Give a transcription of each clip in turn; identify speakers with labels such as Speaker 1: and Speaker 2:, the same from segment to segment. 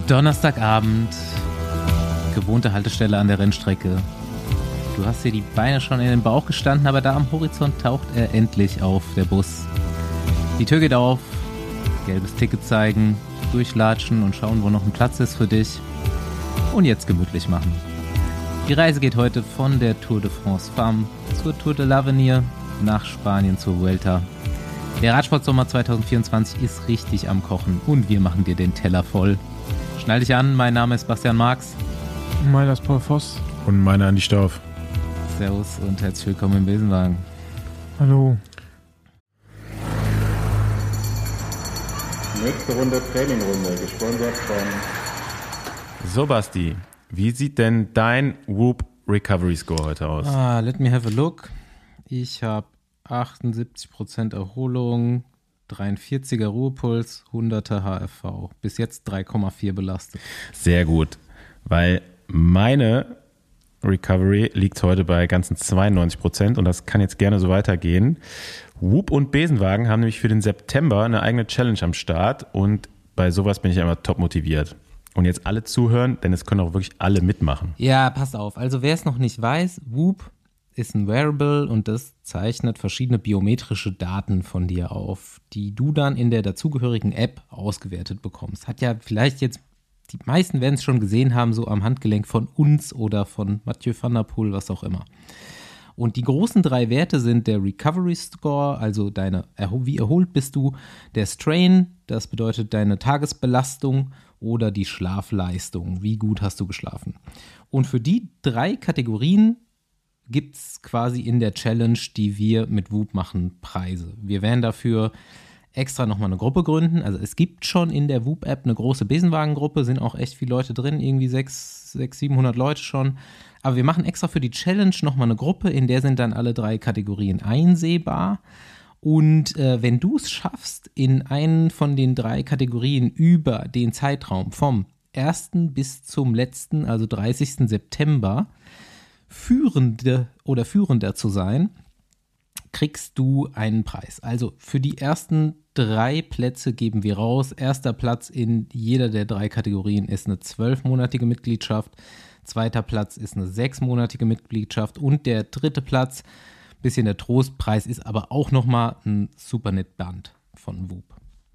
Speaker 1: Donnerstagabend, gewohnte Haltestelle an der Rennstrecke. Du hast hier die Beine schon in den Bauch gestanden, aber da am Horizont taucht er endlich auf, der Bus. Die Tür geht auf, gelbes Ticket zeigen, durchlatschen und schauen, wo noch ein Platz ist für dich. Und jetzt gemütlich machen. Die Reise geht heute von der Tour de France Femme zur Tour de l'Avenir nach Spanien zur Vuelta. Der Radsportsommer 2024 ist richtig am Kochen und wir machen dir den Teller voll. Schnall dich an, mein Name ist Bastian Marx.
Speaker 2: Meiner ist Paul Voss.
Speaker 3: Und meiner Andi Stauf.
Speaker 1: Servus und herzlich willkommen im Besenwagen.
Speaker 2: Hallo.
Speaker 4: Nächste Runde Trainingrunde, gesponsert von...
Speaker 3: So Basti, wie sieht denn dein Whoop Recovery Score heute aus?
Speaker 1: Let me have a look. Ich habe 78% Erholung, 43er Ruhepuls, 100er HFV. Bis jetzt 3,4 belastet.
Speaker 3: Sehr gut, weil meine Recovery liegt heute bei ganzen 92% und das kann jetzt gerne so weitergehen. Whoop und Besenwagen haben nämlich für den September eine eigene Challenge am Start und bei sowas bin ich immer top motiviert. Und jetzt alle zuhören, denn es können auch wirklich alle mitmachen.
Speaker 1: Ja, pass auf. Also wer es noch nicht weiß, Whoop ist ein Wearable und das zeichnet verschiedene biometrische Daten von dir auf, die du dann in der dazugehörigen App ausgewertet bekommst. Hat ja vielleicht jetzt, die meisten werden es schon gesehen haben, so am Handgelenk von uns oder von Mathieu van der Poel, was auch immer. Und die großen drei Werte sind der Recovery Score, also wie erholt bist du, der Strain, das bedeutet deine Tagesbelastung oder die Schlafleistung, wie gut hast du geschlafen. Und für die drei Kategorien gibt es quasi in der Challenge, die wir mit Whoop machen, Preise. Wir werden dafür extra nochmal eine Gruppe gründen. Also es gibt schon in der Whoop-App eine große Besenwagen-Gruppe, sind auch echt viele Leute drin, irgendwie 600, 700 Leute schon. Aber wir machen extra für die Challenge nochmal eine Gruppe, in der sind dann alle drei Kategorien einsehbar. Und wenn du es schaffst, in einen von den drei Kategorien über den Zeitraum vom 1. bis zum letzten, also 30. September, Führender zu sein, kriegst du einen Preis. Also für die ersten 3 Plätze geben wir raus. Erster Platz in jeder der 3 Kategorien ist eine 12-monatige Mitgliedschaft. Zweiter Platz ist eine 6-monatige Mitgliedschaft. Und der 3. Platz, bisschen der Trostpreis, ist aber auch nochmal ein Supernet-Band von Whoop.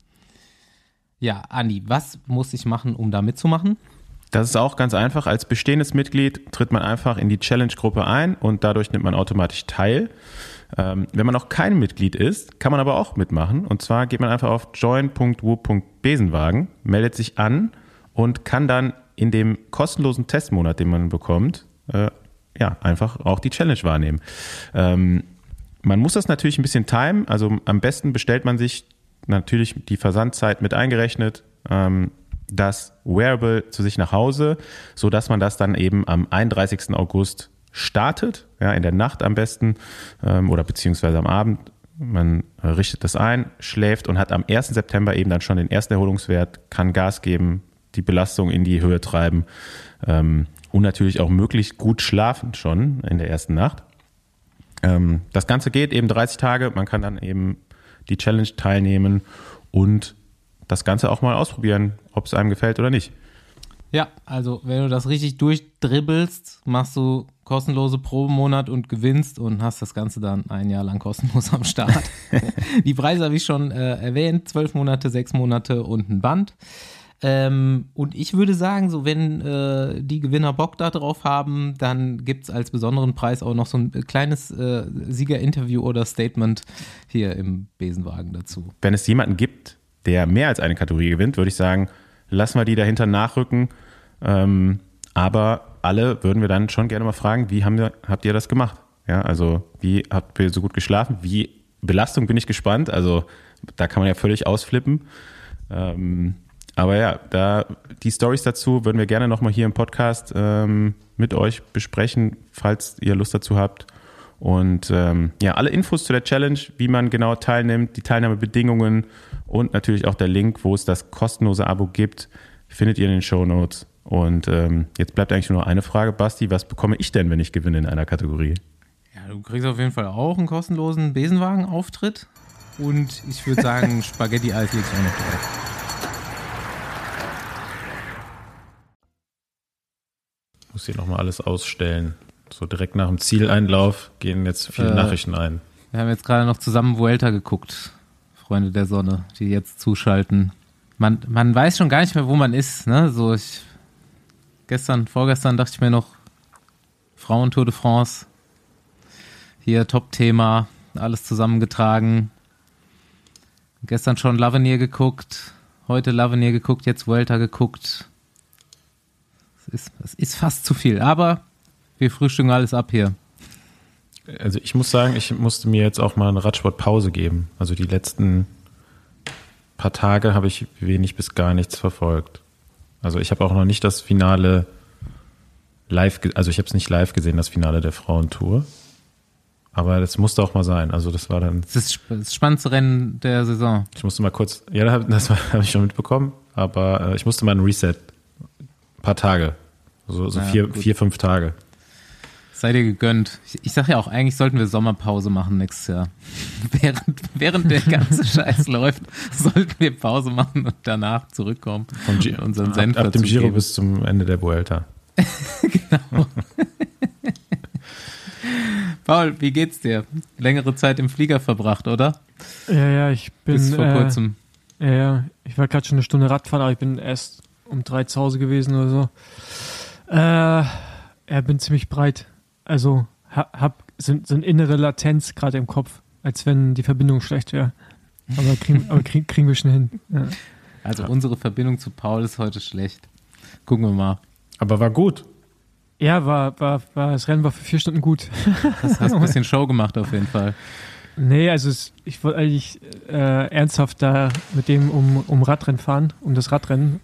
Speaker 1: Ja, Andi, was muss ich machen, um da mitzumachen?
Speaker 3: Das ist auch ganz einfach. Als bestehendes Mitglied tritt man einfach in die Challenge-Gruppe ein und dadurch nimmt man automatisch teil. Wenn man noch kein Mitglied ist, kann man aber auch mitmachen. Und zwar geht man einfach auf join.whoop.besenwagen, meldet sich an und kann dann in dem kostenlosen Testmonat, den man bekommt, einfach auch die Challenge wahrnehmen. Man muss das natürlich ein bisschen timen. Also am besten bestellt man sich natürlich die Versandzeit mit eingerechnet, das Wearable zu sich nach Hause, sodass man das dann eben am 31. August startet, ja, in der Nacht am besten oder beziehungsweise am Abend. Man richtet das ein, schläft und hat am 1. September eben dann schon den ersten Erholungswert, kann Gas geben, die Belastung in die Höhe treiben und natürlich auch möglichst gut schlafen schon in der ersten Nacht. Das Ganze geht eben 30 Tage, man kann dann eben die Challenge teilnehmen und das Ganze auch mal ausprobieren, ob es einem gefällt oder nicht.
Speaker 1: Ja, also wenn du das richtig durchdribbelst, machst du kostenlose Probemonat und gewinnst und hast das Ganze dann ein Jahr lang kostenlos am Start. Die Preise habe ich schon erwähnt, 12 Monate, 6 Monate und ein Band. Und ich würde sagen, so wenn die Gewinner Bock da drauf haben, dann gibt es als besonderen Preis auch noch so ein kleines Siegerinterview oder Statement hier im Besenwagen dazu.
Speaker 3: Wenn es jemanden gibt, der mehr als eine Kategorie gewinnt, würde ich sagen, lassen wir die dahinter nachrücken. Aber alle würden wir dann schon gerne mal fragen, wie habt ihr das gemacht? Ja, also wie habt ihr so gut geschlafen? Wie Belastung bin ich gespannt. Also da kann man ja völlig ausflippen. Aber ja, die Storys dazu würden wir gerne nochmal hier im Podcast mit euch besprechen, falls ihr Lust dazu habt. Und alle Infos zu der Challenge, wie man genau teilnimmt, die Teilnahmebedingungen und natürlich auch der Link, wo es das kostenlose Abo gibt, findet ihr in den Shownotes. Und jetzt bleibt eigentlich nur noch eine Frage, Basti, was bekomme ich denn, wenn ich gewinne in einer Kategorie?
Speaker 1: Ja, du kriegst auf jeden Fall auch einen kostenlosen Besenwagen-Auftritt und ich würde sagen, Spaghetti-Eis liegt auch noch drauf.
Speaker 3: muss hier nochmal alles ausstellen. So direkt nach dem Zieleinlauf gehen jetzt viele Nachrichten ein.
Speaker 1: Wir haben jetzt gerade noch zusammen Vuelta geguckt, Freunde der Sonne, die jetzt zuschalten. Man weiß schon gar nicht mehr, wo man ist. Ne? So vorgestern dachte ich mir noch, Frauen-Tour de France, hier Top-Thema, alles zusammengetragen. Gestern schon L'Avenir geguckt, heute L'Avenir geguckt, jetzt Vuelta geguckt. Es ist fast zu viel, aber wir frühstücken alles ab hier.
Speaker 3: Also ich muss sagen, ich musste mir jetzt auch mal eine Radsportpause geben. Also die letzten paar Tage habe ich wenig bis gar nichts verfolgt. Also ich habe auch noch nicht das Finale live, also ich habe es nicht live gesehen, das Finale der Frauentour. Aber das musste auch mal sein. Also das war dann...
Speaker 1: Das ist das spannendste Rennen der Saison.
Speaker 3: Ich musste mal kurz... Ja, das habe ich schon mitbekommen. Aber ich musste mal ein Reset. Ein paar Tage. So ja, 4-5 Tage.
Speaker 1: Sei dir gegönnt. Ich sage ja auch, eigentlich sollten wir Sommerpause machen nächstes Jahr. Während der ganze Scheiß läuft, sollten wir Pause machen und danach zurückkommen.
Speaker 3: Unseren Senf ab dem Giro bis zum Ende der Vuelta.
Speaker 1: Genau. Paul, wie geht's dir? Längere Zeit im Flieger verbracht, oder?
Speaker 2: Ja, ich bin...
Speaker 1: Bis vor kurzem.
Speaker 2: Ja, ich war gerade schon eine Stunde Radfahren, aber ich bin erst um 3 zu Hause gewesen oder so. Bin ziemlich breit. Also so eine innere Latenz gerade im Kopf, als wenn die Verbindung schlecht wäre. Aber kriegen wir schon hin. Ja.
Speaker 1: Also unsere Verbindung zu Paul ist heute schlecht. Gucken wir mal.
Speaker 3: Aber war gut.
Speaker 2: Ja, das Rennen war für 4 Stunden gut.
Speaker 1: Das hast ein bisschen Show gemacht auf jeden Fall.
Speaker 2: Nee, also ich wollte eigentlich ernsthaft da mit dem um Radrennen fahren, um das Radrennen.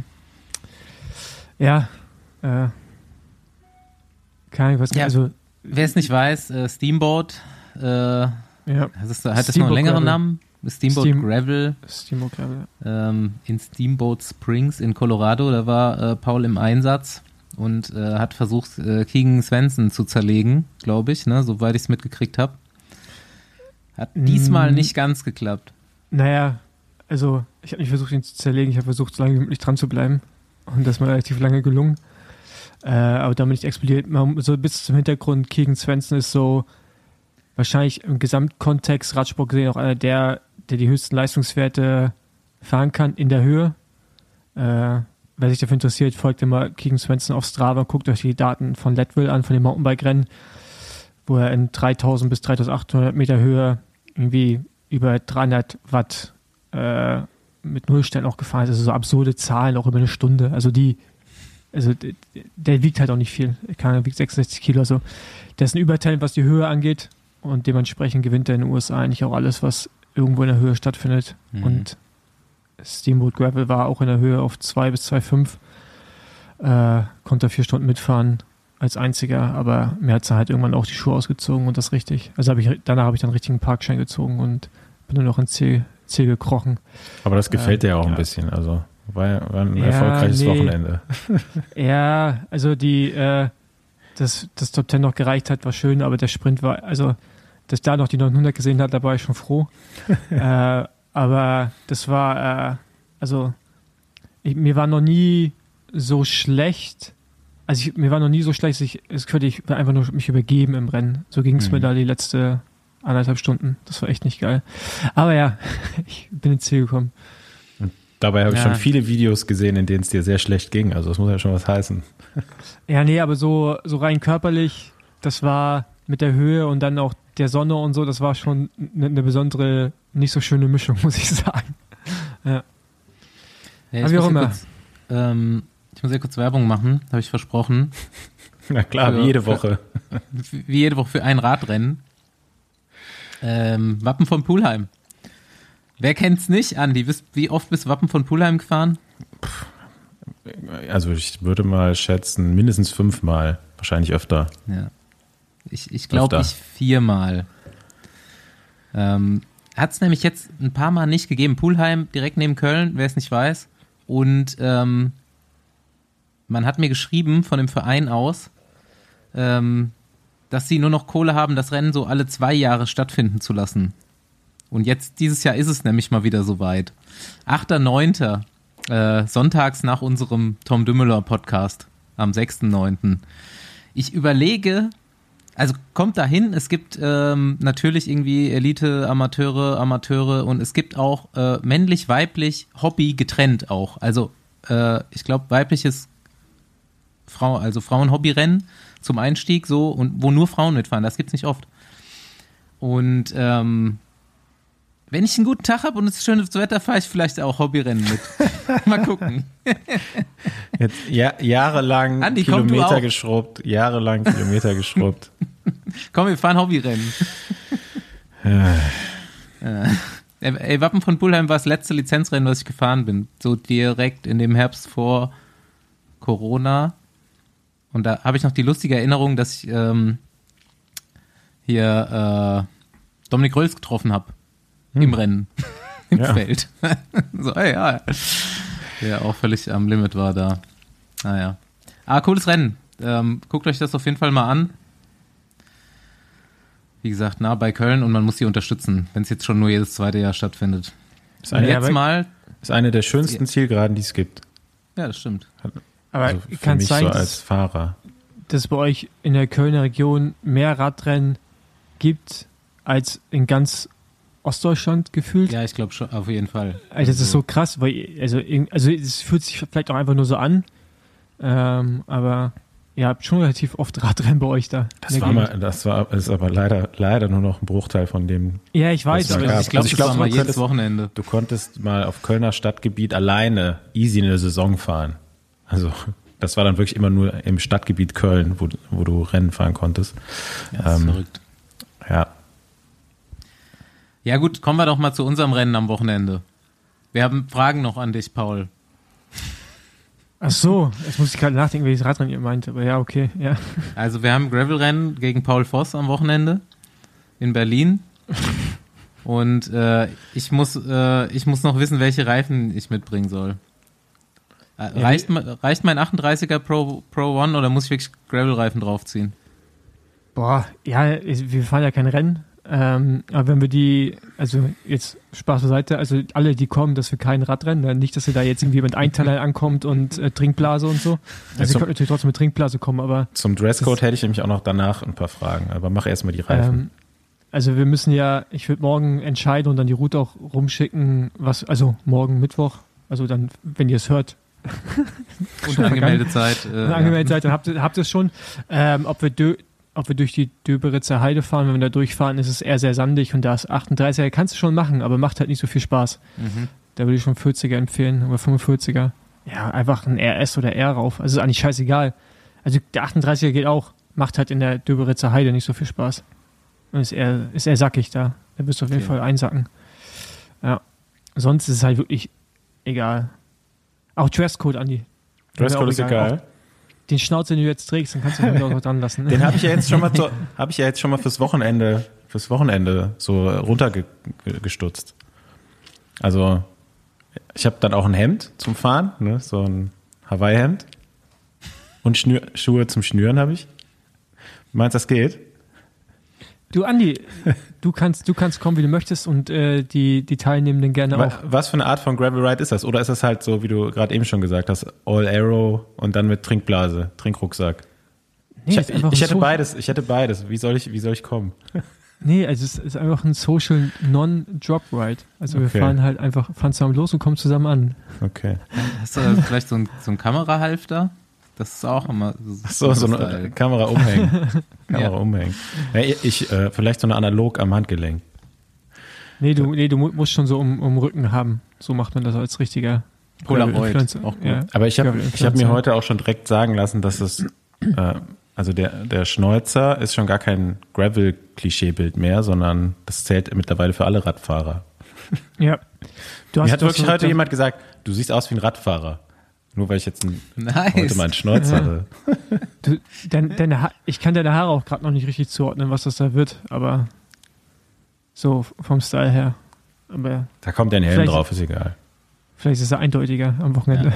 Speaker 2: Keine Ahnung, was also
Speaker 1: wer es nicht weiß, Steamboat, hat das noch einen längeren
Speaker 2: Gravel.
Speaker 1: Namen? Steamboat Gravel.
Speaker 2: Steamboat Gravel.
Speaker 1: In Steamboat Springs in Colorado, da war Paul im Einsatz und hat versucht, Keegan Swenson zu zerlegen, glaube ich, ne, soweit ich es mitgekriegt habe. Hat diesmal nicht ganz geklappt.
Speaker 2: Naja, also ich habe nicht versucht, ihn zu zerlegen, ich habe versucht, so lange wie möglich dran zu bleiben und das ist mir relativ lange gelungen. Aber damit nicht explodiert. So bis zum Hintergrund, Keegan Swenson ist so wahrscheinlich im Gesamtkontext Radsport gesehen auch einer der die höchsten Leistungswerte fahren kann in der Höhe. Wer sich dafür interessiert, folgt immer Keegan Swenson auf Strava, guckt euch die Daten von Leadville an, von dem Mountainbike-Rennen, wo er in 3000 bis 3800 Meter Höhe irgendwie über 300 Watt mit Nullstellen auch gefahren ist. Also so absurde Zahlen, auch über eine Stunde. Also der wiegt halt auch nicht viel. Er wiegt 66 Kilo. Also der ist ein Übertalent, was die Höhe angeht. Und dementsprechend gewinnt er in den USA eigentlich auch alles, was irgendwo in der Höhe stattfindet. Mhm. Und Steamboat Gravel war auch in der Höhe auf 2 bis 2,5. Konnte 4 Stunden mitfahren als einziger. Aber mir hat es halt irgendwann auch die Schuhe ausgezogen und das richtig. Also danach habe ich dann richtig einen Parkschein gezogen und bin nur noch ins Ziel gekrochen.
Speaker 3: Aber das gefällt dir ja auch ein bisschen. Also war ein erfolgreiches Wochenende.
Speaker 2: Ja, also das Top 10 noch gereicht hat, war schön, aber der Sprint war, also dass da noch die 900 gesehen hat, da war ich schon froh. Aber das war, mir war noch nie so schlecht, mir war noch nie so schlecht, ich will einfach nur mich übergeben im Rennen. So ging es mir da die letzte 1,5 Stunden. Das war echt nicht geil. Aber ja, ich bin ins Ziel gekommen.
Speaker 3: Dabei habe ich schon viele Videos gesehen, in denen es dir sehr schlecht ging. Also das muss ja schon was heißen.
Speaker 2: Ja, nee, aber so rein körperlich, das war mit der Höhe und dann auch der Sonne und so, das war schon eine besondere, nicht so schöne Mischung, muss ich sagen. Ja.
Speaker 1: Aber wie auch immer. Ich muss ja kurz Werbung machen, habe ich versprochen.
Speaker 3: Na klar, wie jede Woche.
Speaker 1: Wie jede Woche für ein Radrennen. Wappen von Pulheim. Wer kennt's nicht, Andi? Wie oft bist du Wappen von Pulheim gefahren?
Speaker 3: Also ich würde mal schätzen, mindestens 5 Mal, wahrscheinlich öfter.
Speaker 1: Ja. Ich glaube, 4 Mal. Hat es nämlich jetzt ein paar Mal nicht gegeben. Pulheim, direkt neben Köln, wer es nicht weiß. Und man hat mir geschrieben von dem Verein aus, dass sie nur noch Kohle haben, das Rennen so alle 2 Jahre stattfinden zu lassen. Und jetzt, dieses Jahr ist es nämlich mal wieder soweit. 8.9. Sonntags nach unserem Tom Dümmeler Podcast. am 6.9. Ich überlege, also kommt dahin, es gibt natürlich irgendwie Elite, Amateure und es gibt auch männlich, weiblich, Hobby getrennt auch. Also ich glaube weibliches Frauen-Hobby-Rennen zum Einstieg so und wo nur Frauen mitfahren, das gibt's nicht oft. Und wenn ich einen guten Tag habe und es ist schönes Wetter, fahre ich vielleicht auch Hobbyrennen mit. Mal gucken.
Speaker 3: Jetzt jahrelang
Speaker 1: Andi,
Speaker 3: Kilometer geschrubbt.
Speaker 1: Komm, wir fahren Hobbyrennen. Ey, Wappen von Pulheim war das letzte Lizenzrennen, was ich gefahren bin. So direkt in dem Herbst vor Corona. Und da habe ich noch die lustige Erinnerung, dass ich hier Dominik Röls getroffen habe. Im Rennen. Im Feld. So, ja. Der auch völlig am Limit war da. Naja. Cooles Rennen. Guckt euch das auf jeden Fall mal an. Wie gesagt, nah bei Köln und man muss die unterstützen, wenn es jetzt schon nur jedes zweite Jahr stattfindet.
Speaker 3: Ist eine der schönsten Zielgeraden, die es gibt.
Speaker 1: Ja, das stimmt.
Speaker 2: Aber
Speaker 3: Also
Speaker 2: kann es sein,
Speaker 3: so als Fahrer.
Speaker 2: dass es bei euch in der Kölner Region mehr Radrennen gibt als in ganz Ostdeutschland gefühlt?
Speaker 1: Ja, ich glaube schon, auf jeden Fall.
Speaker 2: Also das ist so krass, weil also es fühlt sich vielleicht auch einfach nur so an, aber ihr habt schon relativ oft Radrennen bei euch da.
Speaker 3: Das ist aber leider nur noch ein Bruchteil von dem.
Speaker 2: Ja, ich weiß,
Speaker 3: aber
Speaker 2: aber
Speaker 1: Ich glaube, das war mal jedes Wochenende.
Speaker 3: Du konntest mal auf Kölner Stadtgebiet alleine easy eine Saison fahren. Also das war dann wirklich immer nur im Stadtgebiet Köln, wo du Rennen fahren konntest.
Speaker 1: Ja, das ist verrückt.
Speaker 3: Ja.
Speaker 1: Ja gut, kommen wir doch mal zu unserem Rennen am Wochenende. Wir haben Fragen noch an dich, Paul.
Speaker 2: Ach so, jetzt muss ich gerade nachdenken, welches Radrennen ihr meint, aber ja, okay, ja.
Speaker 1: Also wir haben Gravelrennen gegen Paul Voss am Wochenende in Berlin. Und ich muss noch wissen, welche Reifen ich mitbringen soll. Reicht mein 38er Pro One oder muss ich wirklich Gravel-Reifen draufziehen?
Speaker 2: Boah, ja, wir fahren ja kein Rennen. Aber wenn wir also jetzt Spaß beiseite, also alle, die kommen, dass wir kein Radrennen, dann nicht, dass ihr da jetzt irgendwie mit Einteiler ankommt und Trinkblase und so. Also ihr könnt natürlich trotzdem mit Trinkblase kommen, aber...
Speaker 3: Zum Dresscode hätte ich nämlich auch noch danach ein paar Fragen, aber mach erstmal die Reifen.
Speaker 2: Also wir müssen ich würde morgen entscheiden und dann die Route auch rumschicken, also morgen Mittwoch, also dann, wenn ihr es hört.
Speaker 1: Und angemeldete Zeit.
Speaker 2: Angemeldete Zeit, dann habt ihr es schon. Ob wir durch die Döberitzer Heide fahren, wenn wir da durchfahren, ist es eher sehr sandig und da ist 38er, kannst du schon machen, aber macht halt nicht so viel Spaß.
Speaker 1: Mhm.
Speaker 2: Da würde ich schon 40er empfehlen oder 45er. Ja, einfach ein RS oder R rauf. Also ist eigentlich scheißegal. Also der 38er geht auch, macht halt in der Döberitzer Heide nicht so viel Spaß. Und ist eher sackig da. Da wirst du auf jeden Fall einsacken. Ja. Sonst ist es halt wirklich egal. Auch Dresscode, Andi.
Speaker 3: Dresscode ist egal.
Speaker 2: Den Schnauze, den du jetzt trägst, dann kannst du ihn auch dran lassen.
Speaker 3: Den habe ich ja jetzt schon mal fürs Wochenende so runtergestutzt. Also ich habe dann auch ein Hemd zum Fahren, ne, so ein Hawaii-Hemd und Schuhe zum Schnüren habe ich. Meinst du, das geht?
Speaker 2: Du, Andi, du kannst kommen, wie du möchtest und die Teilnehmenden gerne auch.
Speaker 3: Was für eine Art von Gravel Ride ist das? Oder ist das halt so, wie du gerade eben schon gesagt hast, All Aero und dann mit Trinkblase, Trinkrucksack?
Speaker 2: Nee,
Speaker 3: ich hätte beides. Wie soll ich kommen?
Speaker 2: Nee, also es ist einfach ein Social Non-Drop Ride. Also wir fahren halt einfach, fahren zusammen los und kommen zusammen an.
Speaker 3: Okay.
Speaker 1: Hast du vielleicht so ein Kamerahalfter? Das ist auch immer
Speaker 3: so eine Kamera umhängen. Ja, vielleicht so eine analog am Handgelenk.
Speaker 2: Nee, du musst schon so um Rücken haben. So macht man das als richtiger
Speaker 1: Polaroid. Auch gut.
Speaker 2: Ja.
Speaker 3: Aber ich hab mir heute auch schon direkt sagen lassen, dass es also der Schnäuzer ist schon gar kein Gravel-Klischeebild mehr, sondern das zählt mittlerweile für alle Radfahrer.
Speaker 2: Ja.
Speaker 3: Mir hat wirklich heute jemand gesagt, du siehst aus wie ein Radfahrer. Nur weil ich jetzt heute meinen Schnäuzer hatte.
Speaker 2: Ich kann deine Haare auch gerade noch nicht richtig zuordnen, was das da wird, aber so vom Style her. Aber
Speaker 3: da kommt ein Helm drauf, ist egal.
Speaker 2: Vielleicht ist er eindeutiger am Wochenende.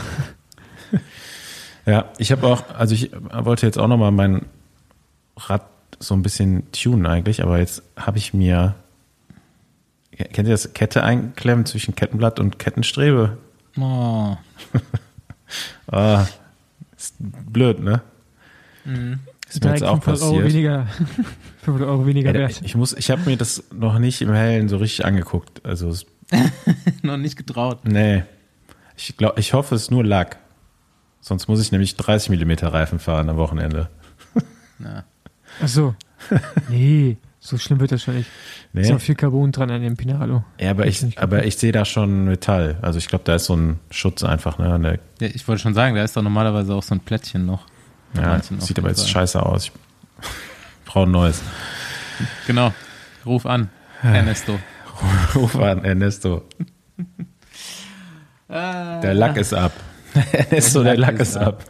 Speaker 3: Ja, ich wollte jetzt auch nochmal mein Rad so ein bisschen tunen eigentlich, aber jetzt habe ich mir, kennt ihr das, Kette einklemmen zwischen Kettenblatt und Kettenstrebe?
Speaker 1: Oh.
Speaker 3: Ist blöd, blöd, ne? Ist mir jetzt auch
Speaker 2: 500 Euro
Speaker 3: passiert.
Speaker 2: weniger, 500 Euro weniger wert.
Speaker 3: Ich habe mir das noch nicht im Hellen so richtig angeguckt. Also,
Speaker 1: Noch nicht getraut.
Speaker 3: nee. Ich hoffe, es ist nur Lack. Sonst muss ich nämlich 30 mm Reifen fahren am Wochenende.
Speaker 1: Ja.
Speaker 2: Ach so. Nee, so schlimm wird das schon nicht.
Speaker 3: Nee.
Speaker 2: Ist ja auch viel Carbon dran an dem Pinarello.
Speaker 3: Ja, aber ich sehe da schon Metall. Also ich glaube, da ist so ein Schutz einfach. Ne?
Speaker 1: Ja, ich wollte schon sagen, da ist doch normalerweise auch so ein Plättchen noch.
Speaker 3: Ja, sieht aber jetzt scheiße aus. Ich brauche ein neues.
Speaker 1: Genau. Ruf an, Ernesto.
Speaker 3: Ruf an, Ernesto. Der Lack ist ab. Ernesto, der Lack ist ab.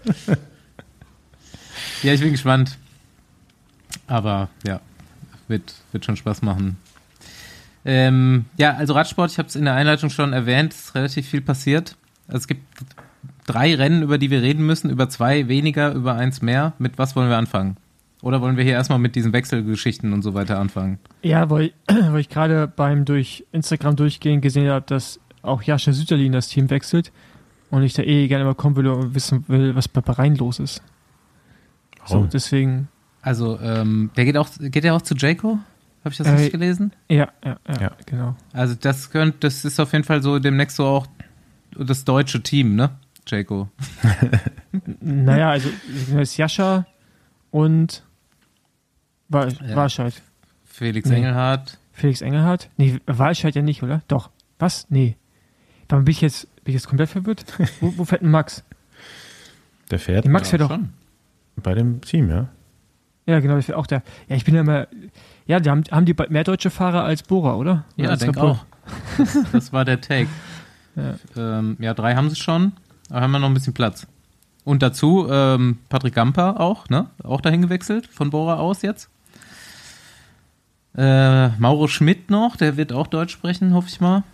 Speaker 1: Ja, ich bin gespannt. Aber ja, wird schon Spaß machen. Ja, also Radsport, ich habe es in der Einleitung schon erwähnt, ist relativ viel passiert. Also es gibt 3 Rennen, über die wir reden müssen, über 2 weniger, über 1 mehr. Mit was wollen wir anfangen? Oder wollen wir hier erstmal mit diesen Wechselgeschichten und so weiter anfangen?
Speaker 2: Ja, weil ich gerade beim durch Instagram durchgehen gesehen habe, dass auch Jascha Sütterlin das Team wechselt und ich da gerne mal kommen will und wissen will, was bei Bahrain los ist.
Speaker 3: Warum?
Speaker 2: So, deswegen.
Speaker 1: Also, der geht ja auch zu Jayco? Habe ich das richtig gelesen?
Speaker 2: Ja,
Speaker 3: Ja.
Speaker 2: genau.
Speaker 1: Also das ist auf jeden Fall so demnächst so auch das deutsche Team, ne? Jayco.
Speaker 2: Naja, also ist Jascha und Walscheid.
Speaker 1: Felix
Speaker 2: Nee.
Speaker 1: Engelhardt.
Speaker 2: Felix Engelhardt? Nee, Walscheid ja nicht, oder? Doch. Was? Nee. Warum bin ich jetzt komplett verwirrt? Wo fährt denn Max?
Speaker 3: Der fährt
Speaker 2: Die Max fährt doch.
Speaker 1: schon.
Speaker 3: bei dem Team, ja?
Speaker 2: Ja, genau, das fährt auch der. Ja, ich bin ja immer. Ja, haben die mehr deutsche Fahrer als Bora, oder?
Speaker 1: Ja,
Speaker 2: als
Speaker 1: denke
Speaker 2: Red Bull?
Speaker 1: auch. Das war der Take. Ja, 3 haben sie schon, aber haben wir noch ein bisschen Platz. Und dazu Patrick Gamper auch, ne? Auch dahin gewechselt, von Bora aus jetzt. Mauro Schmidt noch, der wird auch Deutsch sprechen, hoffe ich mal.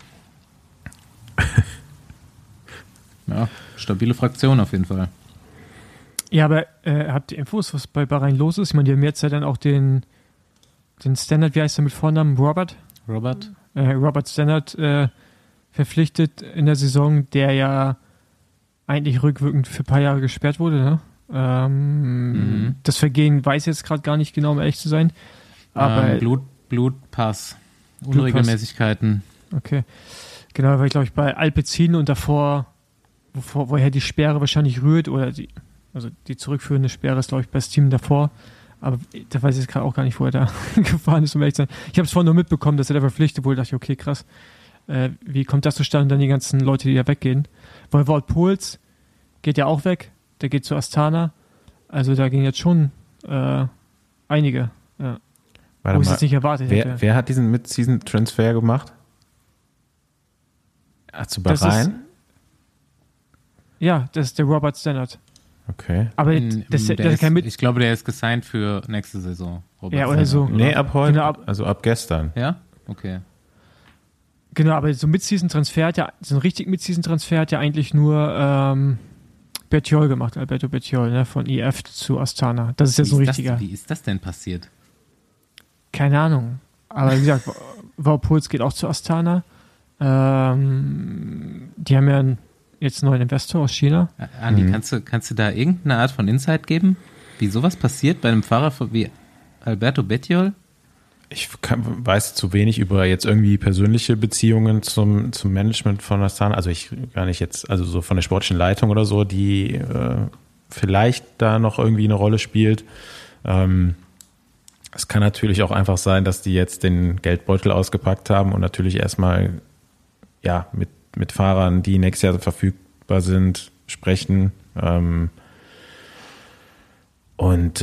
Speaker 1: Ja, stabile Fraktion auf jeden Fall.
Speaker 2: Ja, aber habt ihr Infos, was bei Bahrain los ist? Ich meine, die haben jetzt ja dann auch den Standard, wie heißt der mit Vornamen? Robert Standard verpflichtet in der Saison, der ja eigentlich rückwirkend für ein paar Jahre gesperrt wurde. Ne? Das Vergehen weiß ich jetzt gerade gar nicht genau, um ehrlich zu sein. Aber
Speaker 1: Blutpass, Unregelmäßigkeiten.
Speaker 2: okay. Genau, weil ich glaube ich bei Alpecin und davor, woher die Sperre wahrscheinlich rührt, oder die zurückführende Sperre ist, glaube ich, bei Steam davor. Aber da weiß ich jetzt gerade auch gar nicht, wo er da gefahren ist, um ehrlich zu sein. Ich habe es vorhin nur mitbekommen, dass er da verpflichtet wurde. Da dachte ich, okay, krass. Wie kommt das zustande? Und dann die ganzen Leute, die da weggehen. Weil Wout Poels geht ja auch weg. Der geht zu Astana. Also da gehen jetzt schon einige. Ja.
Speaker 3: Warte
Speaker 2: Wo ich
Speaker 3: mal,
Speaker 2: es nicht erwartet hätte.
Speaker 3: wer hat diesen Mid-Season-Transfer gemacht? Zu Bahrain?
Speaker 2: Das ist der Robert Standard.
Speaker 3: Okay.
Speaker 2: Aber das ist kein
Speaker 1: Ich glaube, der ist gesigned für nächste Saison. Robert
Speaker 2: Ja, oder so.
Speaker 3: Nee, ab heute,
Speaker 2: Genau,
Speaker 3: also ab gestern.
Speaker 1: Ja? Okay.
Speaker 2: Genau, aber so Mid-Season-Transfer so ein richtig Mid-Season-Transfer hat ja eigentlich nur Bettiol gemacht, Alberto Bettiol, ne, von IF zu Astana. Das ist ja so ein richtiger.
Speaker 1: Wie ist das denn passiert?
Speaker 2: Keine Ahnung. Aber wie gesagt, Wout Poels geht auch zu Astana. Die haben ja jetzt einen neuen Investor aus China.
Speaker 1: Andi, kannst du da irgendeine Art von Insight geben? Wie sowas passiert bei einem Fahrer wie Alberto Bettiol?
Speaker 3: Ich weiß zu wenig über jetzt irgendwie persönliche Beziehungen zum Management von Astana. Also ich gar nicht jetzt, also so von der sportlichen Leitung oder so, die vielleicht da noch irgendwie eine Rolle spielt. Es kann natürlich auch einfach sein, dass die jetzt den Geldbeutel ausgepackt haben und natürlich erstmal mit Fahrern, die nächstes Jahr verfügbar sind, sprechen. Und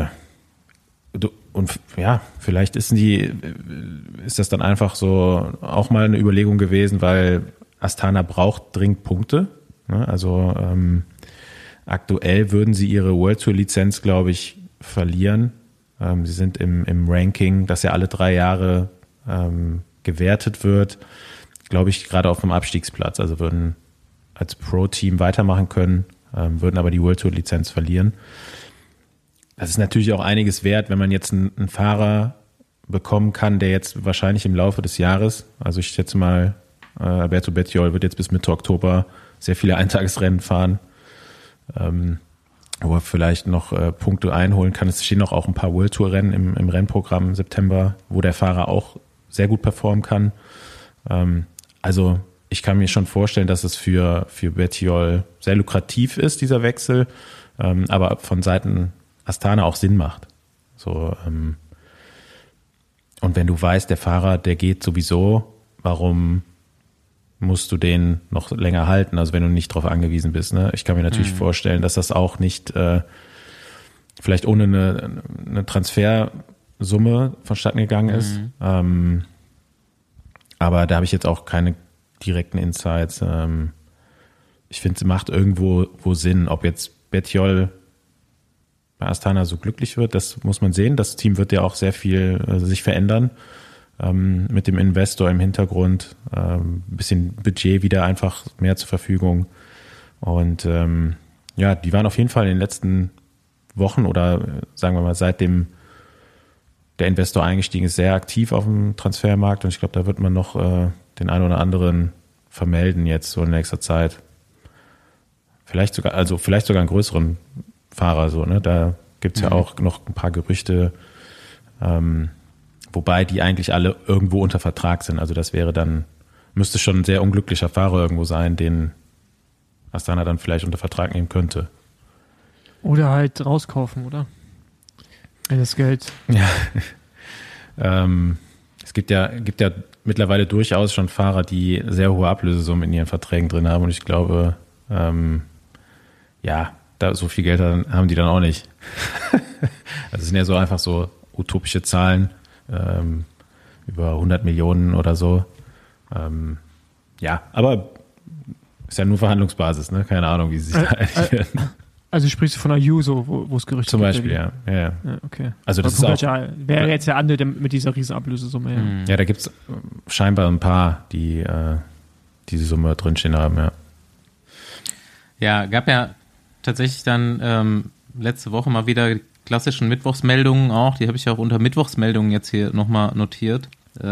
Speaker 3: vielleicht ist das dann einfach so auch mal eine Überlegung gewesen, weil Astana braucht dringend Punkte. Ne? Also aktuell würden sie ihre World Tour Lizenz, glaube ich, verlieren. Sie sind im Ranking, das ja alle 3 Jahre gewertet wird, glaube ich, gerade auf dem Abstiegsplatz. Also würden als Pro-Team weitermachen können, würden aber die World Tour Lizenz verlieren. Das ist natürlich auch einiges wert, wenn man jetzt einen Fahrer bekommen kann, der jetzt wahrscheinlich im Laufe des Jahres, also ich schätze mal, Alberto Bettiol wird jetzt bis Mitte Oktober sehr viele Eintagesrennen fahren. wo er vielleicht noch Punkte einholen kann. Es stehen noch auch ein paar World Tour Rennen im Rennprogramm im September, wo der Fahrer auch sehr gut performen kann. Also ich kann mir schon vorstellen, dass es für Bettiol sehr lukrativ ist, dieser Wechsel, aber von Seiten Astana auch Sinn macht. So, und wenn du weißt, der Fahrer, der geht sowieso, warum musst du den noch länger halten? Also wenn du nicht darauf angewiesen bist. Ne? Ich kann mir natürlich vorstellen, dass das auch nicht vielleicht ohne eine Transfersumme vonstatten gegangen ist. Aber da habe ich jetzt auch keine direkten Insights. Ich finde, es macht irgendwo Sinn. Ob jetzt Bettiol bei Astana so glücklich wird, das muss man sehen. Das Team wird ja auch sehr viel sich verändern. Mit dem Investor im Hintergrund, ein bisschen Budget wieder einfach mehr zur Verfügung. Und ja, die waren auf jeden Fall in den letzten Wochen oder sagen wir mal seitdem der Investor eingestiegen ist, sehr aktiv auf dem Transfermarkt. Und ich glaube, da wird man noch den einen oder anderen vermelden jetzt so in nächster Zeit. Vielleicht sogar einen größeren Fahrer so, ne? Da gibt's ja auch noch ein paar Gerüchte, wobei die eigentlich alle irgendwo unter Vertrag sind. Also das müsste schon ein sehr unglücklicher Fahrer irgendwo sein, den Astana dann vielleicht unter Vertrag nehmen könnte.
Speaker 2: Oder halt rauskaufen, oder? Wenn das Geld.
Speaker 3: Ja. Es gibt ja mittlerweile durchaus schon Fahrer, die sehr hohe Ablösesummen in ihren Verträgen drin haben. Und ich glaube, da so viel Geld haben die dann auch nicht. Also es sind ja so einfach so utopische Zahlen, über 100 Millionen oder so. Aber ist ja nur Verhandlungsbasis, ne? Keine Ahnung, wie sie sich da einig werden.
Speaker 2: Also sprichst du von Ayuso, wo es Gerüchte
Speaker 3: zum
Speaker 2: gibt?
Speaker 3: Beispiel, ja.
Speaker 2: Okay.
Speaker 3: Also das ist auch,
Speaker 2: wäre jetzt der andere mit dieser riesen Ablösesumme. Ja.
Speaker 3: Ja, da gibt es scheinbar ein paar, die diese Summe drinstehen haben, ja.
Speaker 1: Ja, gab ja tatsächlich dann letzte Woche mal wieder klassischen Mittwochsmeldungen auch. Die habe ich auch unter Mittwochsmeldungen jetzt hier nochmal notiert.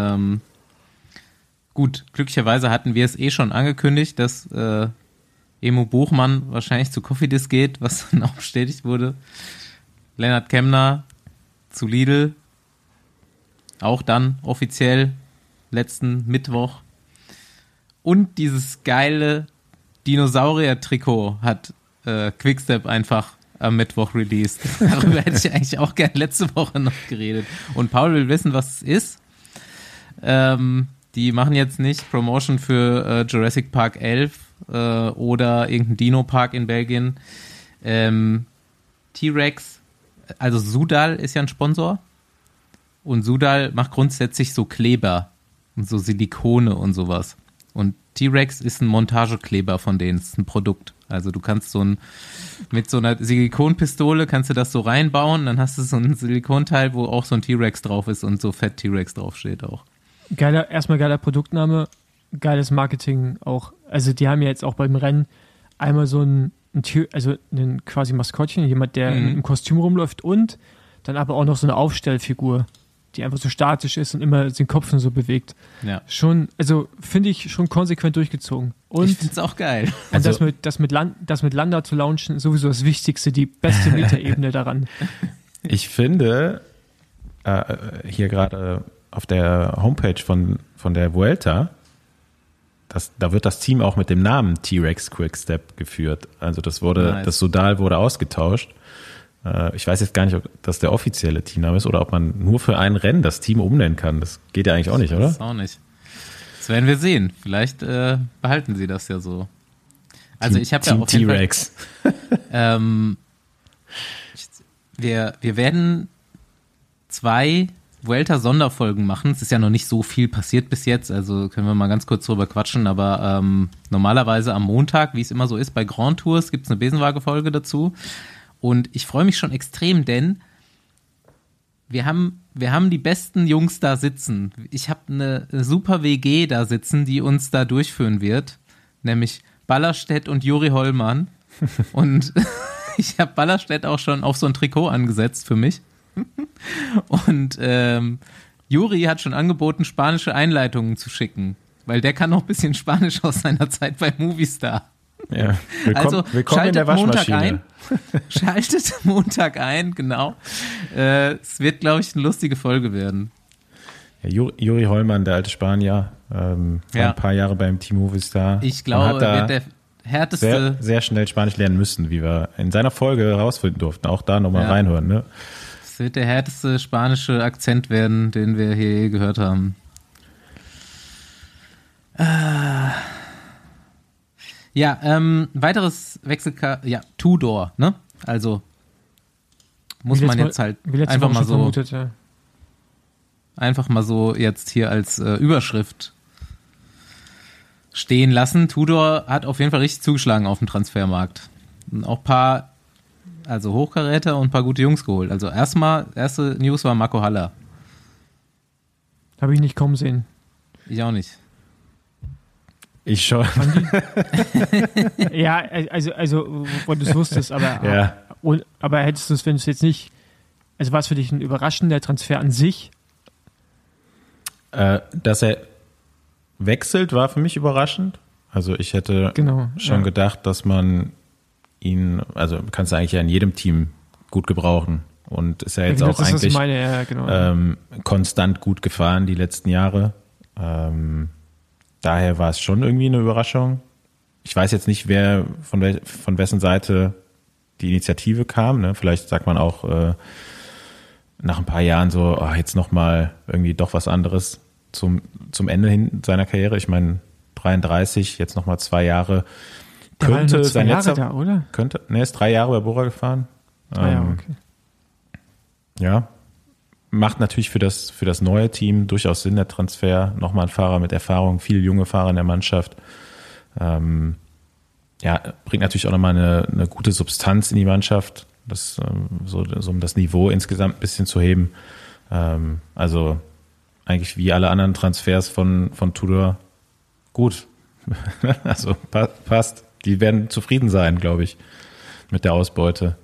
Speaker 1: Gut, glücklicherweise hatten wir es schon angekündigt, dass Emo Buchmann wahrscheinlich zu Cofidis geht, was dann auch bestätigt wurde. Lennart Kemner zu Lidl, auch dann offiziell letzten Mittwoch. Und dieses geile Dinosaurier-Trikot hat Quickstep einfach am Mittwoch released. Darüber hätte ich eigentlich auch gerne letzte Woche noch geredet. Und Paul will wissen, was es ist. Die machen jetzt nicht Promotion für Jurassic Park 11 oder irgendein Dino-Park in Belgien. T-Rex, also Sudal ist ja ein Sponsor. Und Sudal macht grundsätzlich so Kleber und so Silikone und sowas. Und T-Rex ist ein Montagekleber von denen, ist ein Produkt. Also du kannst mit so einer Silikonpistole kannst du das so reinbauen, dann hast du so ein Silikonteil, wo auch so ein T-Rex drauf ist und so fett T-Rex draufsteht auch.
Speaker 2: Erstmal geiler Produktname, geiles Marketing auch. Also die haben ja jetzt auch beim Rennen einmal so ein quasi Maskottchen, jemand, der im Kostüm rumläuft und dann aber auch noch so eine Aufstellfigur, die einfach so statisch ist und immer den Kopf nur so bewegt. Ja. Schon, also finde ich schon konsequent durchgezogen. Und
Speaker 1: ich finde es auch geil.
Speaker 2: Und also, das mit Landa zu launchen, ist sowieso das Wichtigste, die beste Metaebene daran.
Speaker 3: Ich finde, hier gerade auf der Homepage von der Vuelta, da wird das Team auch mit dem Namen T-Rex Quickstep geführt. Also das Sodal wurde ausgetauscht. Ich weiß jetzt gar nicht, ob das der offizielle Teamname ist oder ob man nur für ein Rennen das Team umnennen kann. Das geht ja eigentlich auch nicht, oder?
Speaker 1: Das auch nicht. Das werden wir sehen. Vielleicht behalten sie das ja so. Also ich habe ja auf jeden
Speaker 3: T-Rex.
Speaker 1: Wir werden 2 Vuelta-Sonderfolgen machen. Es ist ja noch nicht so viel passiert bis jetzt, also können wir mal ganz kurz drüber quatschen, aber normalerweise am Montag, wie es immer so ist, bei Grand Tours gibt es eine Besenwaage-Folge dazu. Und ich freue mich schon extrem, denn wir haben die besten Jungs da sitzen. Ich habe eine super WG da sitzen, die uns da durchführen wird, nämlich Ballerstedt und Juri Hollmann. Und ich habe Ballerstedt auch schon auf so ein Trikot angesetzt für mich. Und Juri hat schon angeboten, spanische Einleitungen zu schicken, weil der kann noch ein bisschen Spanisch aus seiner Zeit bei Movistar.
Speaker 3: Ja, willkommen in
Speaker 1: schaltet
Speaker 3: der Waschmaschine.
Speaker 1: Schaltet Montag ein, genau. Es wird, glaube ich, eine lustige Folge werden.
Speaker 3: Ja, Juri Hollmann, der alte Spanier, war ein paar Jahre beim Team Movistar.
Speaker 1: Ich glaube, wird der härteste...
Speaker 3: Sehr, sehr schnell Spanisch lernen müssen, wie wir in seiner Folge herausfinden durften. Auch da nochmal reinhören. Ne?
Speaker 1: Es wird der härteste spanische Akzent werden, den wir hier je gehört haben. Ja, weiteres Tudor, ne? Also muss man jetzt halt einfach mal so vermutet, ja. Einfach mal so jetzt hier als Überschrift stehen lassen. Tudor hat auf jeden Fall richtig zugeschlagen auf dem Transfermarkt. Auch ein paar, also Hochkaräter und ein paar gute Jungs geholt. Also erste News war Marco Haller.
Speaker 2: Habe ich nicht kommen sehen.
Speaker 1: Ich auch nicht.
Speaker 3: Ich schon.
Speaker 2: Ja, also, wo du es wusstest, aber,
Speaker 3: ja.
Speaker 2: Aber hättest du es, wenn du es jetzt nicht, also war es für dich ein überraschender Transfer an sich?
Speaker 3: Dass er wechselt, war für mich überraschend. Also ich hätte schon gedacht, dass man ihn, also kannst du eigentlich ja in jedem Team gut gebrauchen und ist ja jetzt auch eigentlich konstant gut gefahren die letzten Jahre. Daher war es schon irgendwie eine Überraschung. Ich weiß jetzt nicht, wer von wessen Seite die Initiative kam. Ne? Vielleicht sagt man auch nach ein paar Jahren so, jetzt nochmal irgendwie doch was anderes zum Ende hin seiner Karriere. Ich meine, 33, jetzt nochmal 2 Jahre.
Speaker 2: Der könnte war sein letzter da, oder?
Speaker 3: Ist 3 Jahre bei Bora gefahren.
Speaker 2: 3 Jahre, okay.
Speaker 3: Ja. Macht natürlich für das neue Team durchaus Sinn, der Transfer. Nochmal ein Fahrer mit Erfahrung, viele junge Fahrer in der Mannschaft. Bringt natürlich auch nochmal eine gute Substanz in die Mannschaft, so um das Niveau insgesamt ein bisschen zu heben. Also eigentlich wie alle anderen Transfers von Tudor gut. Also passt. Die werden zufrieden sein, glaube ich, mit der Ausbeute.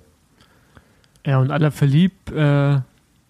Speaker 2: Ja, und Alaphilippe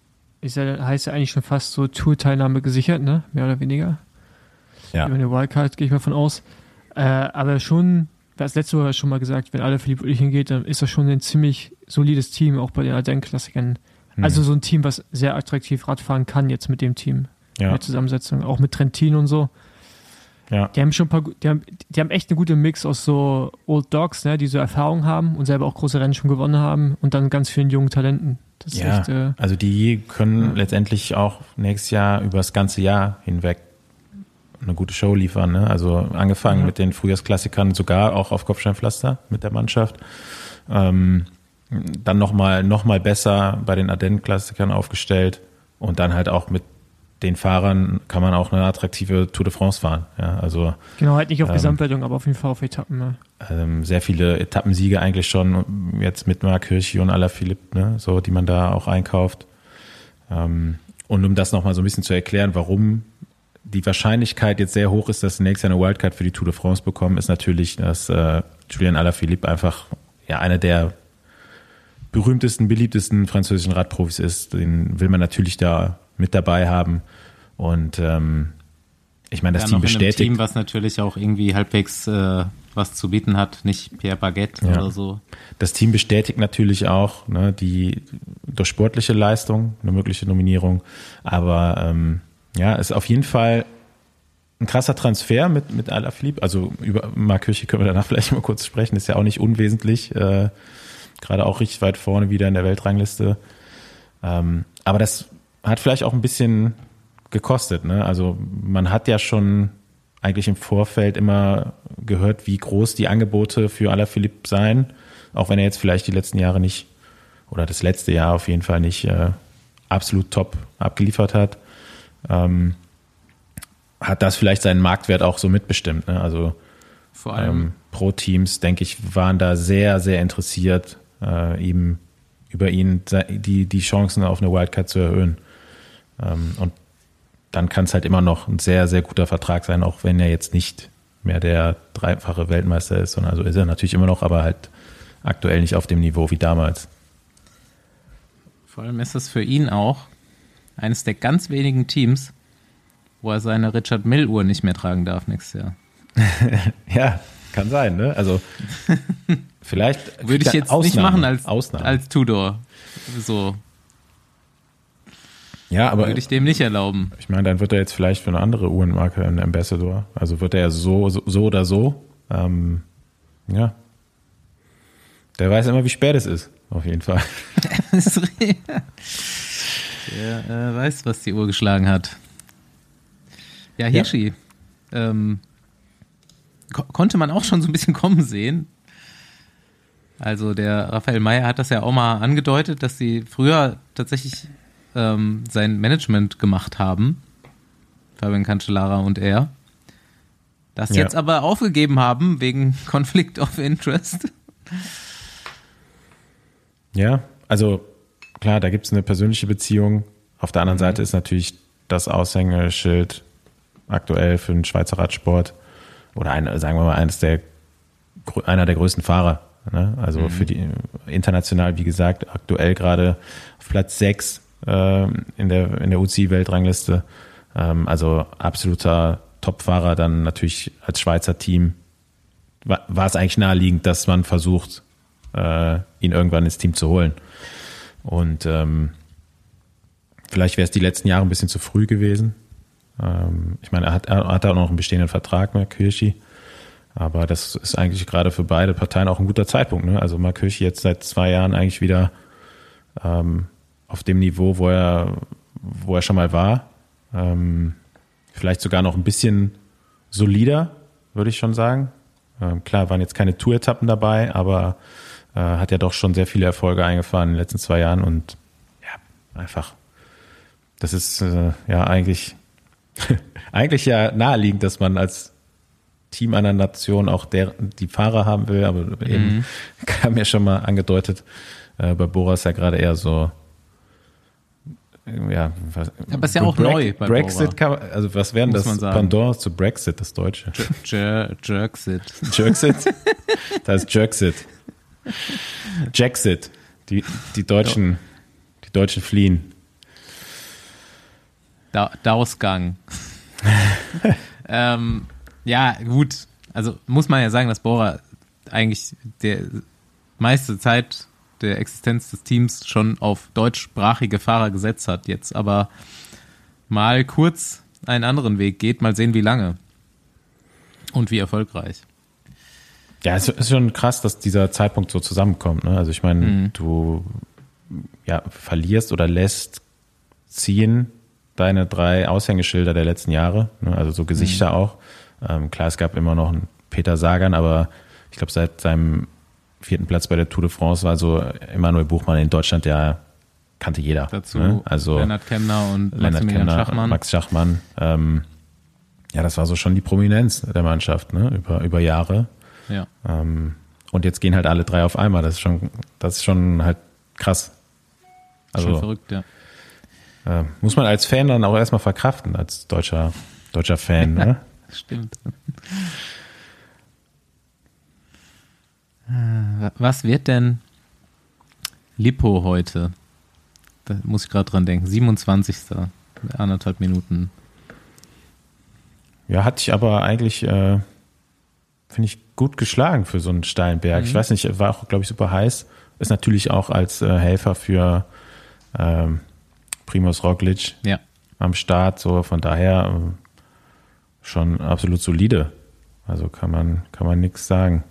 Speaker 2: heißt ja eigentlich schon fast so Tour-Teilnahme gesichert, ne? Mehr oder weniger.
Speaker 3: Ja.
Speaker 2: Über eine Wildcard gehe ich mal von aus. Aber schon, das letzte Mal schon mal gesagt, wenn Alaphilippe wirklich hingeht, dann ist das schon ein ziemlich solides Team, auch bei den Ardennen-Klassikern. Also so ein Team, was sehr attraktiv Radfahren kann jetzt mit dem Team. In der Zusammensetzung. Auch mit Trentin und so.
Speaker 3: Ja.
Speaker 2: Die haben schon die haben echt einen guten Mix aus so Old Dogs, ne, die so Erfahrung haben und selber auch große Rennen schon gewonnen haben und dann ganz vielen jungen Talenten. Das ist echt,
Speaker 3: also die können letztendlich auch nächstes Jahr über das ganze Jahr hinweg eine gute Show liefern. Ne? Also angefangen mit den Frühjahrsklassikern, sogar auch auf Kopfsteinpflaster mit der Mannschaft. Dann noch mal besser bei den Ardennen-Klassikern aufgestellt und dann halt auch mit den Fahrern kann man auch eine attraktive Tour de France fahren. Ja, also,
Speaker 2: genau, halt nicht auf Gesamtwertung, aber auf jeden Fall auf Etappen. Ne?
Speaker 3: Sehr viele Etappensiege eigentlich schon, jetzt mit Marc Hirschi und Alaphilippe, ne, so, die man da auch einkauft. Und um das nochmal so ein bisschen zu erklären, warum die Wahrscheinlichkeit jetzt sehr hoch ist, dass sie nächstes Jahr eine Wildcard für die Tour de France bekommen, ist natürlich, dass Julian Alaphilippe einfach einer der berühmtesten, beliebtesten französischen Radprofis ist. Den will man natürlich da mit dabei haben. Und ich meine, das Team bestätigt.
Speaker 1: Ein Team, was natürlich auch irgendwie halbwegs was zu bieten hat, nicht Pierre Baguette oder so.
Speaker 3: Das Team bestätigt natürlich auch die durch sportliche Leistung eine mögliche Nominierung. Aber ist auf jeden Fall ein krasser Transfer mit Alaphilippe. Also über Marc Hirschi können wir danach vielleicht mal kurz sprechen. Ist ja auch nicht unwesentlich. Gerade auch richtig weit vorne wieder in der Weltrangliste. Aber das hat vielleicht auch ein bisschen gekostet. Ne? Also man hat ja schon eigentlich im Vorfeld immer gehört, wie groß die Angebote für Alaphilippe seien, auch wenn er jetzt vielleicht die letzten Jahre nicht, oder das letzte Jahr auf jeden Fall nicht absolut top abgeliefert hat, hat das vielleicht seinen Marktwert auch so mitbestimmt. Ne? Also
Speaker 1: vor allem
Speaker 3: Pro-Teams, denke ich, waren da sehr, sehr interessiert, eben über ihn die Chancen auf eine Wildcard zu erhöhen. Und dann kann es halt immer noch ein sehr, sehr guter Vertrag sein, auch wenn er jetzt nicht mehr der 3-fache Weltmeister ist, sondern also ist er natürlich immer noch, aber halt aktuell nicht auf dem Niveau wie damals.
Speaker 1: Vor allem ist es für ihn auch eines der ganz wenigen Teams, wo er seine Richard Mille-Uhr nicht mehr tragen darf nächstes Jahr.
Speaker 3: Ja, Kann sein, ne? Also vielleicht
Speaker 1: Würde ich jetzt nicht machen als Tudor. So.
Speaker 3: Ja, aber
Speaker 1: würde ich dem nicht erlauben.
Speaker 3: Ich meine, dann wird er jetzt vielleicht für eine andere Uhrenmarke ein Ambassador. Also wird er so oder so. Ja. Der weiß immer, wie spät es ist. Auf jeden Fall.
Speaker 1: Der weiß, was die Uhr geschlagen hat. Ja, Hirschi. Ja. Konnte man auch schon so ein bisschen kommen sehen. Also der Raphael Meyer hat das ja auch mal angedeutet, dass sie früher tatsächlich sein Management gemacht haben. Fabian Cancellara und er. Das jetzt aber aufgegeben haben wegen Conflict of Interest.
Speaker 3: Ja, also klar, da gibt es eine persönliche Beziehung. Auf der anderen Seite ist natürlich das Aushängeschild aktuell für den Schweizer Radsport oder sagen wir mal einer der größten Fahrer. Ne? Also für die international, wie gesagt, aktuell gerade auf Platz 6 in der UCI-Weltrangliste. Also absoluter Top-Fahrer, dann natürlich als Schweizer Team war es eigentlich naheliegend, dass man versucht, ihn irgendwann ins Team zu holen. Und vielleicht wäre es die letzten Jahre ein bisschen zu früh gewesen. Ich meine, er hat auch noch einen bestehenden Vertrag mit Hirschi, aber das ist eigentlich gerade für beide Parteien auch ein guter Zeitpunkt. Ne? Also Marc Hirschi jetzt seit 2 Jahren eigentlich wieder auf dem Niveau, wo er schon mal war. Vielleicht sogar noch ein bisschen solider, würde ich schon sagen. Klar, waren jetzt keine Tour-Etappen dabei, aber hat ja doch schon sehr viele Erfolge eingefahren in den letzten 2 Jahren und ja, einfach, das ist ja eigentlich ja naheliegend, dass man als Team einer Nation auch die Fahrer haben will, aber eben kam ja schon mal angedeutet, bei Bora ist ja gerade eher so, ja,
Speaker 1: aber ist ja auch neu bei
Speaker 3: Brexit
Speaker 1: Bora.
Speaker 3: Also was wären das Pendant zu Brexit, das Deutsche?
Speaker 1: Jerksit.
Speaker 3: Jerksit? Das ist Jerksit. Jacksit. Die Deutschen fliehen.
Speaker 1: Ausgang. Ja, gut. Also muss man ja sagen, dass Bora eigentlich der meiste Zeit der Existenz des Teams schon auf deutschsprachige Fahrer gesetzt hat jetzt, aber mal kurz einen anderen Weg geht, mal sehen, wie lange und wie erfolgreich.
Speaker 3: Ja, es ist schon krass, dass dieser Zeitpunkt so zusammenkommt. Ne? Also ich meine, du verlierst oder lässt ziehen deine 3 Aushängeschilder der letzten Jahre, ne? Also so Gesichter auch. Klar, es gab immer noch einen Peter Sagan, aber ich glaube, seit seinem 4. Platz bei der Tour de France war so Emanuel Buchmann in Deutschland, der kannte jeder.
Speaker 1: Dazu
Speaker 3: ne? Also
Speaker 1: Lennart Kemner und Schachmann.
Speaker 3: Max Schachmann. Ja, das war so schon die Prominenz der Mannschaft, ne? über Jahre.
Speaker 1: Ja.
Speaker 3: Und jetzt gehen halt alle 3 auf einmal. Das ist schon halt krass. Also,
Speaker 1: schon verrückt, ja.
Speaker 3: Muss man als Fan dann auch erstmal verkraften, als deutscher Fan. Ne?
Speaker 1: Stimmt. Was wird denn Lippo heute? Da muss ich gerade dran denken. 27. 1,5 Minuten.
Speaker 3: Ja, hat sich aber eigentlich, finde ich, gut geschlagen für so einen steilen Berg. Ich weiß nicht, war auch, glaube ich, super heiß. Ist natürlich auch als Helfer für Primož Roglič am Start. So von daher schon absolut solide. Also kann man nichts sagen.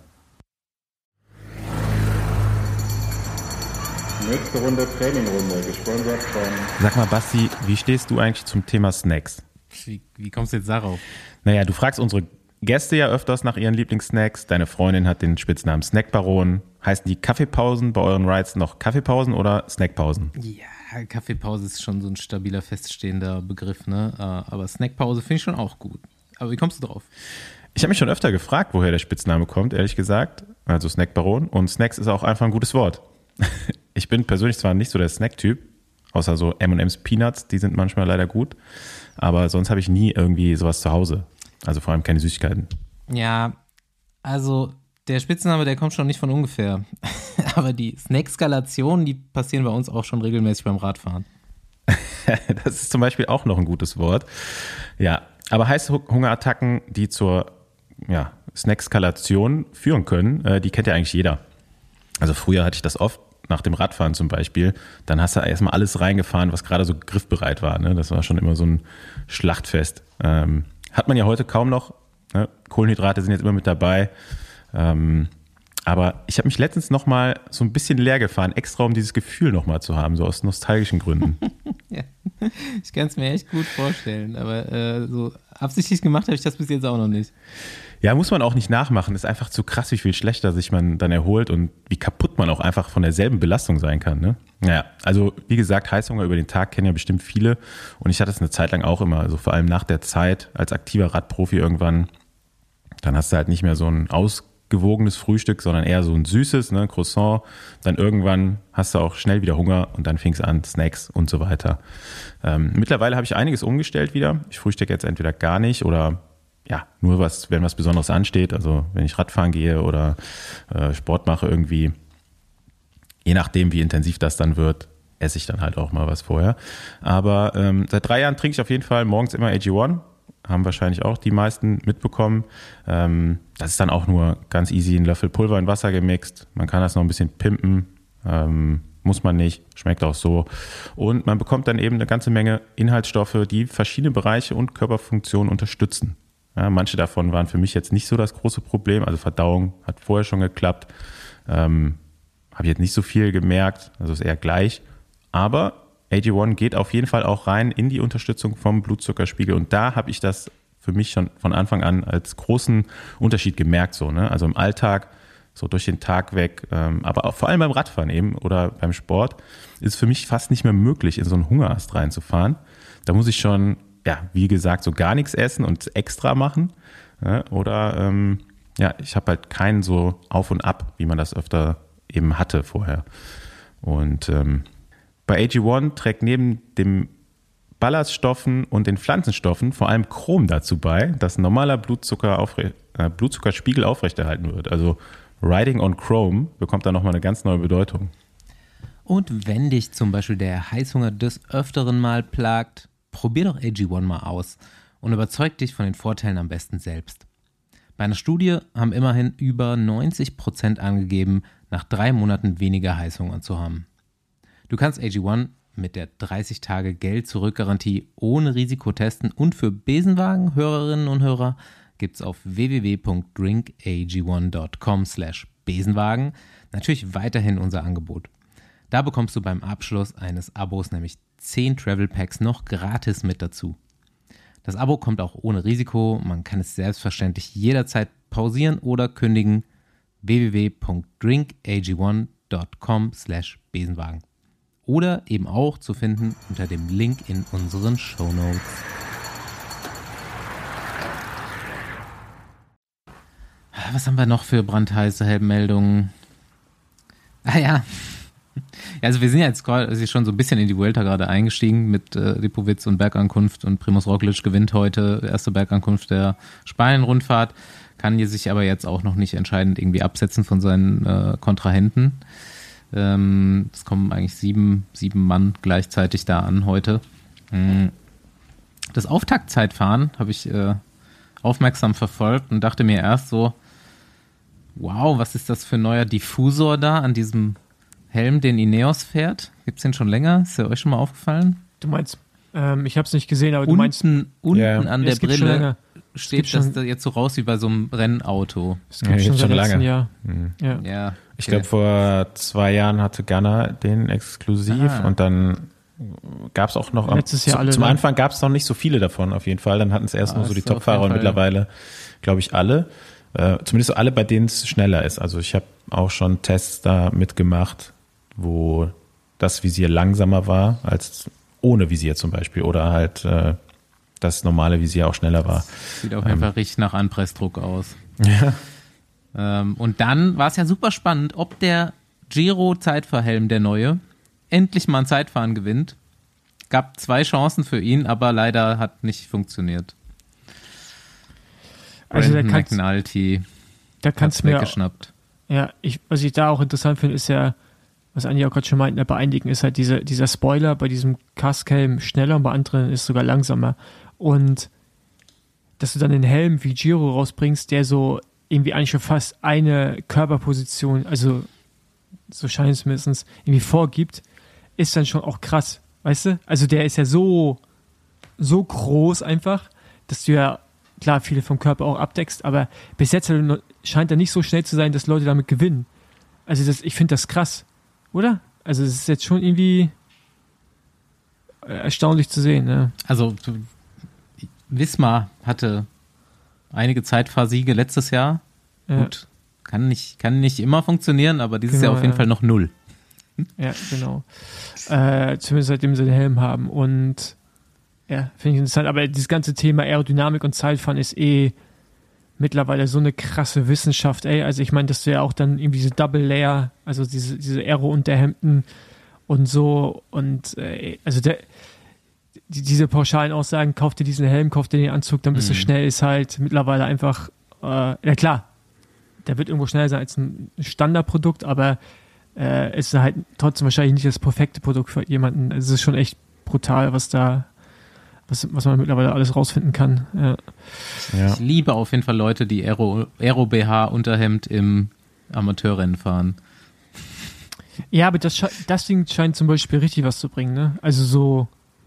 Speaker 4: Nächste Runde Trainingrunde, gesponsert von...
Speaker 3: Sag mal, Basti, wie stehst du eigentlich zum Thema Snacks?
Speaker 1: Wie kommst du jetzt darauf?
Speaker 3: Naja, du fragst unsere Gäste ja öfters nach ihren Lieblingssnacks. Deine Freundin hat den Spitznamen Snackbaron. Heißen die Kaffeepausen bei euren Rides noch Kaffeepausen oder Snackpausen?
Speaker 1: Ja, Kaffeepause ist schon so ein stabiler, feststehender Begriff, ne? Aber Snackpause finde ich schon auch gut. Aber wie kommst du drauf?
Speaker 3: Ich habe mich schon öfter gefragt, woher der Spitzname kommt, ehrlich gesagt. Also Snackbaron. Und Snacks ist auch einfach ein gutes Wort. Ich bin persönlich zwar nicht so der Snack-Typ, außer so M&M's Peanuts, die sind manchmal leider gut. Aber sonst habe ich nie irgendwie sowas zu Hause. Also vor allem keine Süßigkeiten.
Speaker 1: Ja, also der Spitzname, der kommt schon nicht von ungefähr. Aber die Snack-Skalationen, die passieren bei uns auch schon regelmäßig beim Radfahren.
Speaker 3: Das ist zum Beispiel auch noch ein gutes Wort. Ja, aber heiße Hungerattacken, die zur Snackskalation führen können, die kennt ja eigentlich jeder. Also früher hatte ich das oft, nach dem Radfahren zum Beispiel, dann hast du erstmal alles reingefahren, was gerade so griffbereit war. Ne? Das war schon immer so ein Schlachtfest. Hat man ja heute kaum noch. Ne? Kohlenhydrate sind jetzt immer mit dabei. Aber ich habe mich letztens nochmal so ein bisschen leer gefahren, extra um dieses Gefühl nochmal zu haben, so aus nostalgischen Gründen.
Speaker 1: Ja, ich kann es mir echt gut vorstellen, aber so absichtlich gemacht habe ich das bis jetzt auch noch nicht.
Speaker 3: Ja, muss man auch nicht nachmachen. Ist einfach zu krass, wie viel schlechter sich man dann erholt und wie kaputt man auch einfach von derselben Belastung sein kann. Ne? Naja, also wie gesagt, Heißhunger über den Tag kennen ja bestimmt viele. Und ich hatte es eine Zeit lang auch immer, also vor allem nach der Zeit als aktiver Radprofi irgendwann, dann hast du halt nicht mehr so ein ausgewogenes Frühstück, sondern eher so ein süßes, ne, Croissant. Dann irgendwann hast du auch schnell wieder Hunger und dann fing es an, Snacks und so weiter. Mittlerweile habe ich einiges umgestellt wieder. Ich frühstücke jetzt entweder gar nicht oder ja, nur wenn was Besonderes ansteht, also wenn ich Radfahren gehe oder Sport mache irgendwie, je nachdem, wie intensiv das dann wird, esse ich dann halt auch mal was vorher. Aber seit 3 Jahren trinke ich auf jeden Fall morgens immer AG1, haben wahrscheinlich auch die meisten mitbekommen. Das ist dann auch nur ganz easy, ein Löffel Pulver in Wasser gemixt. Man kann das noch ein bisschen pimpen, muss man nicht, schmeckt auch so. Und man bekommt dann eben eine ganze Menge Inhaltsstoffe, die verschiedene Bereiche und Körperfunktionen unterstützen. Ja, manche davon waren für mich jetzt nicht so das große Problem. Also Verdauung hat vorher schon geklappt. Habe ich jetzt nicht so viel gemerkt. Also ist eher gleich. Aber AG1 geht auf jeden Fall auch rein in die Unterstützung vom Blutzuckerspiegel. Und da habe ich das für mich schon von Anfang an als großen Unterschied gemerkt. So, ne? Also im Alltag, so durch den Tag weg, aber auch vor allem beim Radfahren eben oder beim Sport, ist es für mich fast nicht mehr möglich, in so einen Hungerast reinzufahren. Da muss ich schon, ja, wie gesagt, so gar nichts essen und extra machen. Ja, oder ich habe halt keinen so Auf und Ab, wie man das öfter eben hatte vorher. Und bei AG1 trägt neben dem Ballaststoffen und den Pflanzenstoffen vor allem Chrom dazu bei, dass ein normaler Blutzuckerspiegel aufrechterhalten wird. Also Riding on Chrome bekommt da nochmal eine ganz neue Bedeutung.
Speaker 1: Und wenn dich zum Beispiel der Heißhunger des Öfteren mal plagt, probier doch AG1 mal aus und überzeug dich von den Vorteilen am besten selbst. Bei einer Studie haben immerhin über 90% angegeben, nach 3 Monaten weniger Heißhunger zu haben. Du kannst AG1 mit der 30-Tage-Geld-Zurück-Garantie ohne Risiko testen und für Besenwagen-Hörerinnen und Hörer gibt es auf www.drinkag1.com/Besenwagen natürlich weiterhin unser Angebot. Da bekommst du beim Abschluss eines Abos nämlich 10 Travel Packs noch gratis mit dazu. Das Abo kommt auch ohne Risiko, man kann es selbstverständlich jederzeit pausieren oder kündigen. www.drinkag1.com/Besenwagen. Oder eben auch zu finden unter dem Link in unseren Shownotes. Was haben wir noch für brandheiße Meldungen? Ja, also wir sind ja jetzt schon so ein bisschen in die Vuelta gerade eingestiegen mit Lipovic und Bergankunft und Primož Roglič gewinnt heute erste Bergankunft der Spanien-Rundfahrt, kann hier sich aber jetzt auch noch nicht entscheidend irgendwie absetzen von seinen Kontrahenten. Es kommen eigentlich sieben Mann gleichzeitig da an heute. Das Auftaktzeitfahren habe ich aufmerksam verfolgt und dachte mir erst so, wow, was ist das für ein neuer Diffusor da an diesem Helm, den Ineos fährt? Gibt es den schon länger? Ist der euch schon mal aufgefallen?
Speaker 2: Du meinst, ich habe es nicht gesehen, aber du meinst...
Speaker 1: Unten an der Brille steht das da jetzt so raus wie bei so einem Rennauto.
Speaker 2: Es gibt schon seit letztem Jahr.
Speaker 1: Ja.
Speaker 3: Ich glaube, vor 2 Jahren hatte Ghana den exklusiv und dann gab es auch noch...
Speaker 2: Letztes Jahr alle.
Speaker 3: Zum Anfang gab es noch nicht so viele davon auf jeden Fall. Dann hatten es erst nur so die Topfahrer und mittlerweile, glaube ich, alle. Zumindest so alle, bei denen es schneller ist. Also ich habe auch schon Tests da mitgemacht, wo das Visier langsamer war als ohne Visier zum Beispiel oder halt das normale Visier auch schneller war.
Speaker 1: Sieht auf jeden Fall richtig nach Anpressdruck aus.
Speaker 3: Ja.
Speaker 1: Und dann war es ja super spannend, ob der Giro-Zeitfahrhelm, der neue, endlich mal ein Zeitfahren gewinnt. Gab 2 Chancen für ihn, aber leider hat nicht funktioniert.
Speaker 2: Also
Speaker 1: Brandon McNulty
Speaker 2: hat's
Speaker 1: weggeschnappt.
Speaker 2: Ja, was ich da auch interessant finde, ist ja, was Andi auch gerade schon meinte, bei einigen ist halt dieser Spoiler bei diesem Kaskhelm schneller und bei anderen ist sogar langsamer. Und dass du dann einen Helm wie Giro rausbringst, der so irgendwie eigentlich schon fast eine Körperposition, also so scheint es mindestens, irgendwie vorgibt, ist dann schon auch krass, weißt du? Also der ist ja so groß einfach, dass du ja, klar, viele vom Körper auch abdeckst, aber bis jetzt scheint er nicht so schnell zu sein, dass Leute damit gewinnen. Also ich finde das krass, oder? Also es ist jetzt schon irgendwie erstaunlich zu sehen, ne?
Speaker 1: Also Wismar hatte einige Zeitfahrsiege letztes Jahr.
Speaker 2: Ja.
Speaker 1: Gut, kann nicht immer funktionieren, aber dieses Jahr auf jeden Fall noch 0.
Speaker 2: Ja, genau. Zumindest seitdem sie den Helm haben. Und ja, finde ich interessant. Aber dieses ganze Thema Aerodynamik und Zeitfahren ist mittlerweile so eine krasse Wissenschaft, ey. Also ich meine, dass du ja auch dann irgendwie diese Double Layer, also diese Aero-Unterhemden und so und also diese pauschalen Aussagen, kauf dir diesen Helm, kauf dir den Anzug, dann bist du schnell, ist halt mittlerweile einfach, ja klar, der wird irgendwo schneller sein als ein Standardprodukt, aber ist halt trotzdem wahrscheinlich nicht das perfekte Produkt für jemanden. Es ist schon echt brutal, was man mittlerweile alles rausfinden kann. Ja.
Speaker 1: Ich liebe auf jeden Fall Leute, die Aero-BH-Unterhemd im Amateurrennen fahren.
Speaker 2: Ja, aber das Ding scheint zum Beispiel richtig was zu bringen, ne? Also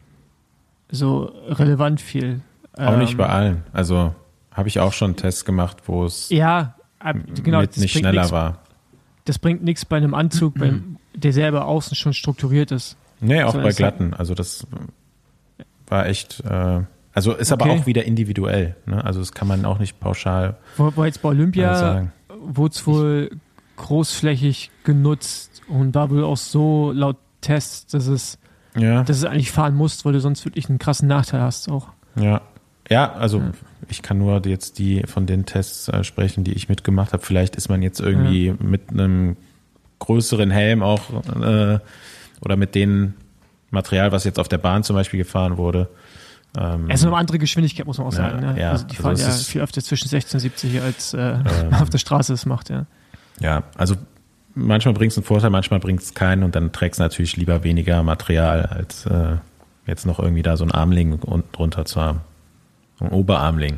Speaker 2: so relevant viel.
Speaker 3: Auch nicht bei allen. Also habe ich auch schon Tests gemacht, wo es
Speaker 2: genau,
Speaker 3: nicht schneller war.
Speaker 2: Das bringt nichts bei einem Anzug, der selber außen schon strukturiert ist.
Speaker 3: Nee, auch bei glatten. Also das war echt, ist aber auch wieder individuell. Ne? Also das kann man auch nicht pauschal
Speaker 2: war jetzt bei Olympia
Speaker 3: sagen.
Speaker 2: Wurde es wohl großflächig genutzt und war wohl auch so laut Tests, dass es eigentlich fahren musst, weil du sonst wirklich einen krassen Nachteil hast auch.
Speaker 3: Ja, also ich kann nur jetzt die von den Tests sprechen, die ich mitgemacht habe. Vielleicht ist man jetzt irgendwie mit einem größeren Helm auch oder mit dem Material, was jetzt auf der Bahn zum Beispiel gefahren wurde.
Speaker 2: Es ist eine andere Geschwindigkeit, muss man auch sagen. Ne?
Speaker 3: Ja,
Speaker 2: also die fahren ja viel öfter zwischen 60 und 70 als auf der Straße es macht. Ja.
Speaker 3: Ja, also manchmal bringt es einen Vorteil, manchmal bringt es keinen und dann trägst du natürlich lieber weniger Material, als jetzt noch irgendwie da so ein Armling unten drunter zu haben. Ein Oberarmling.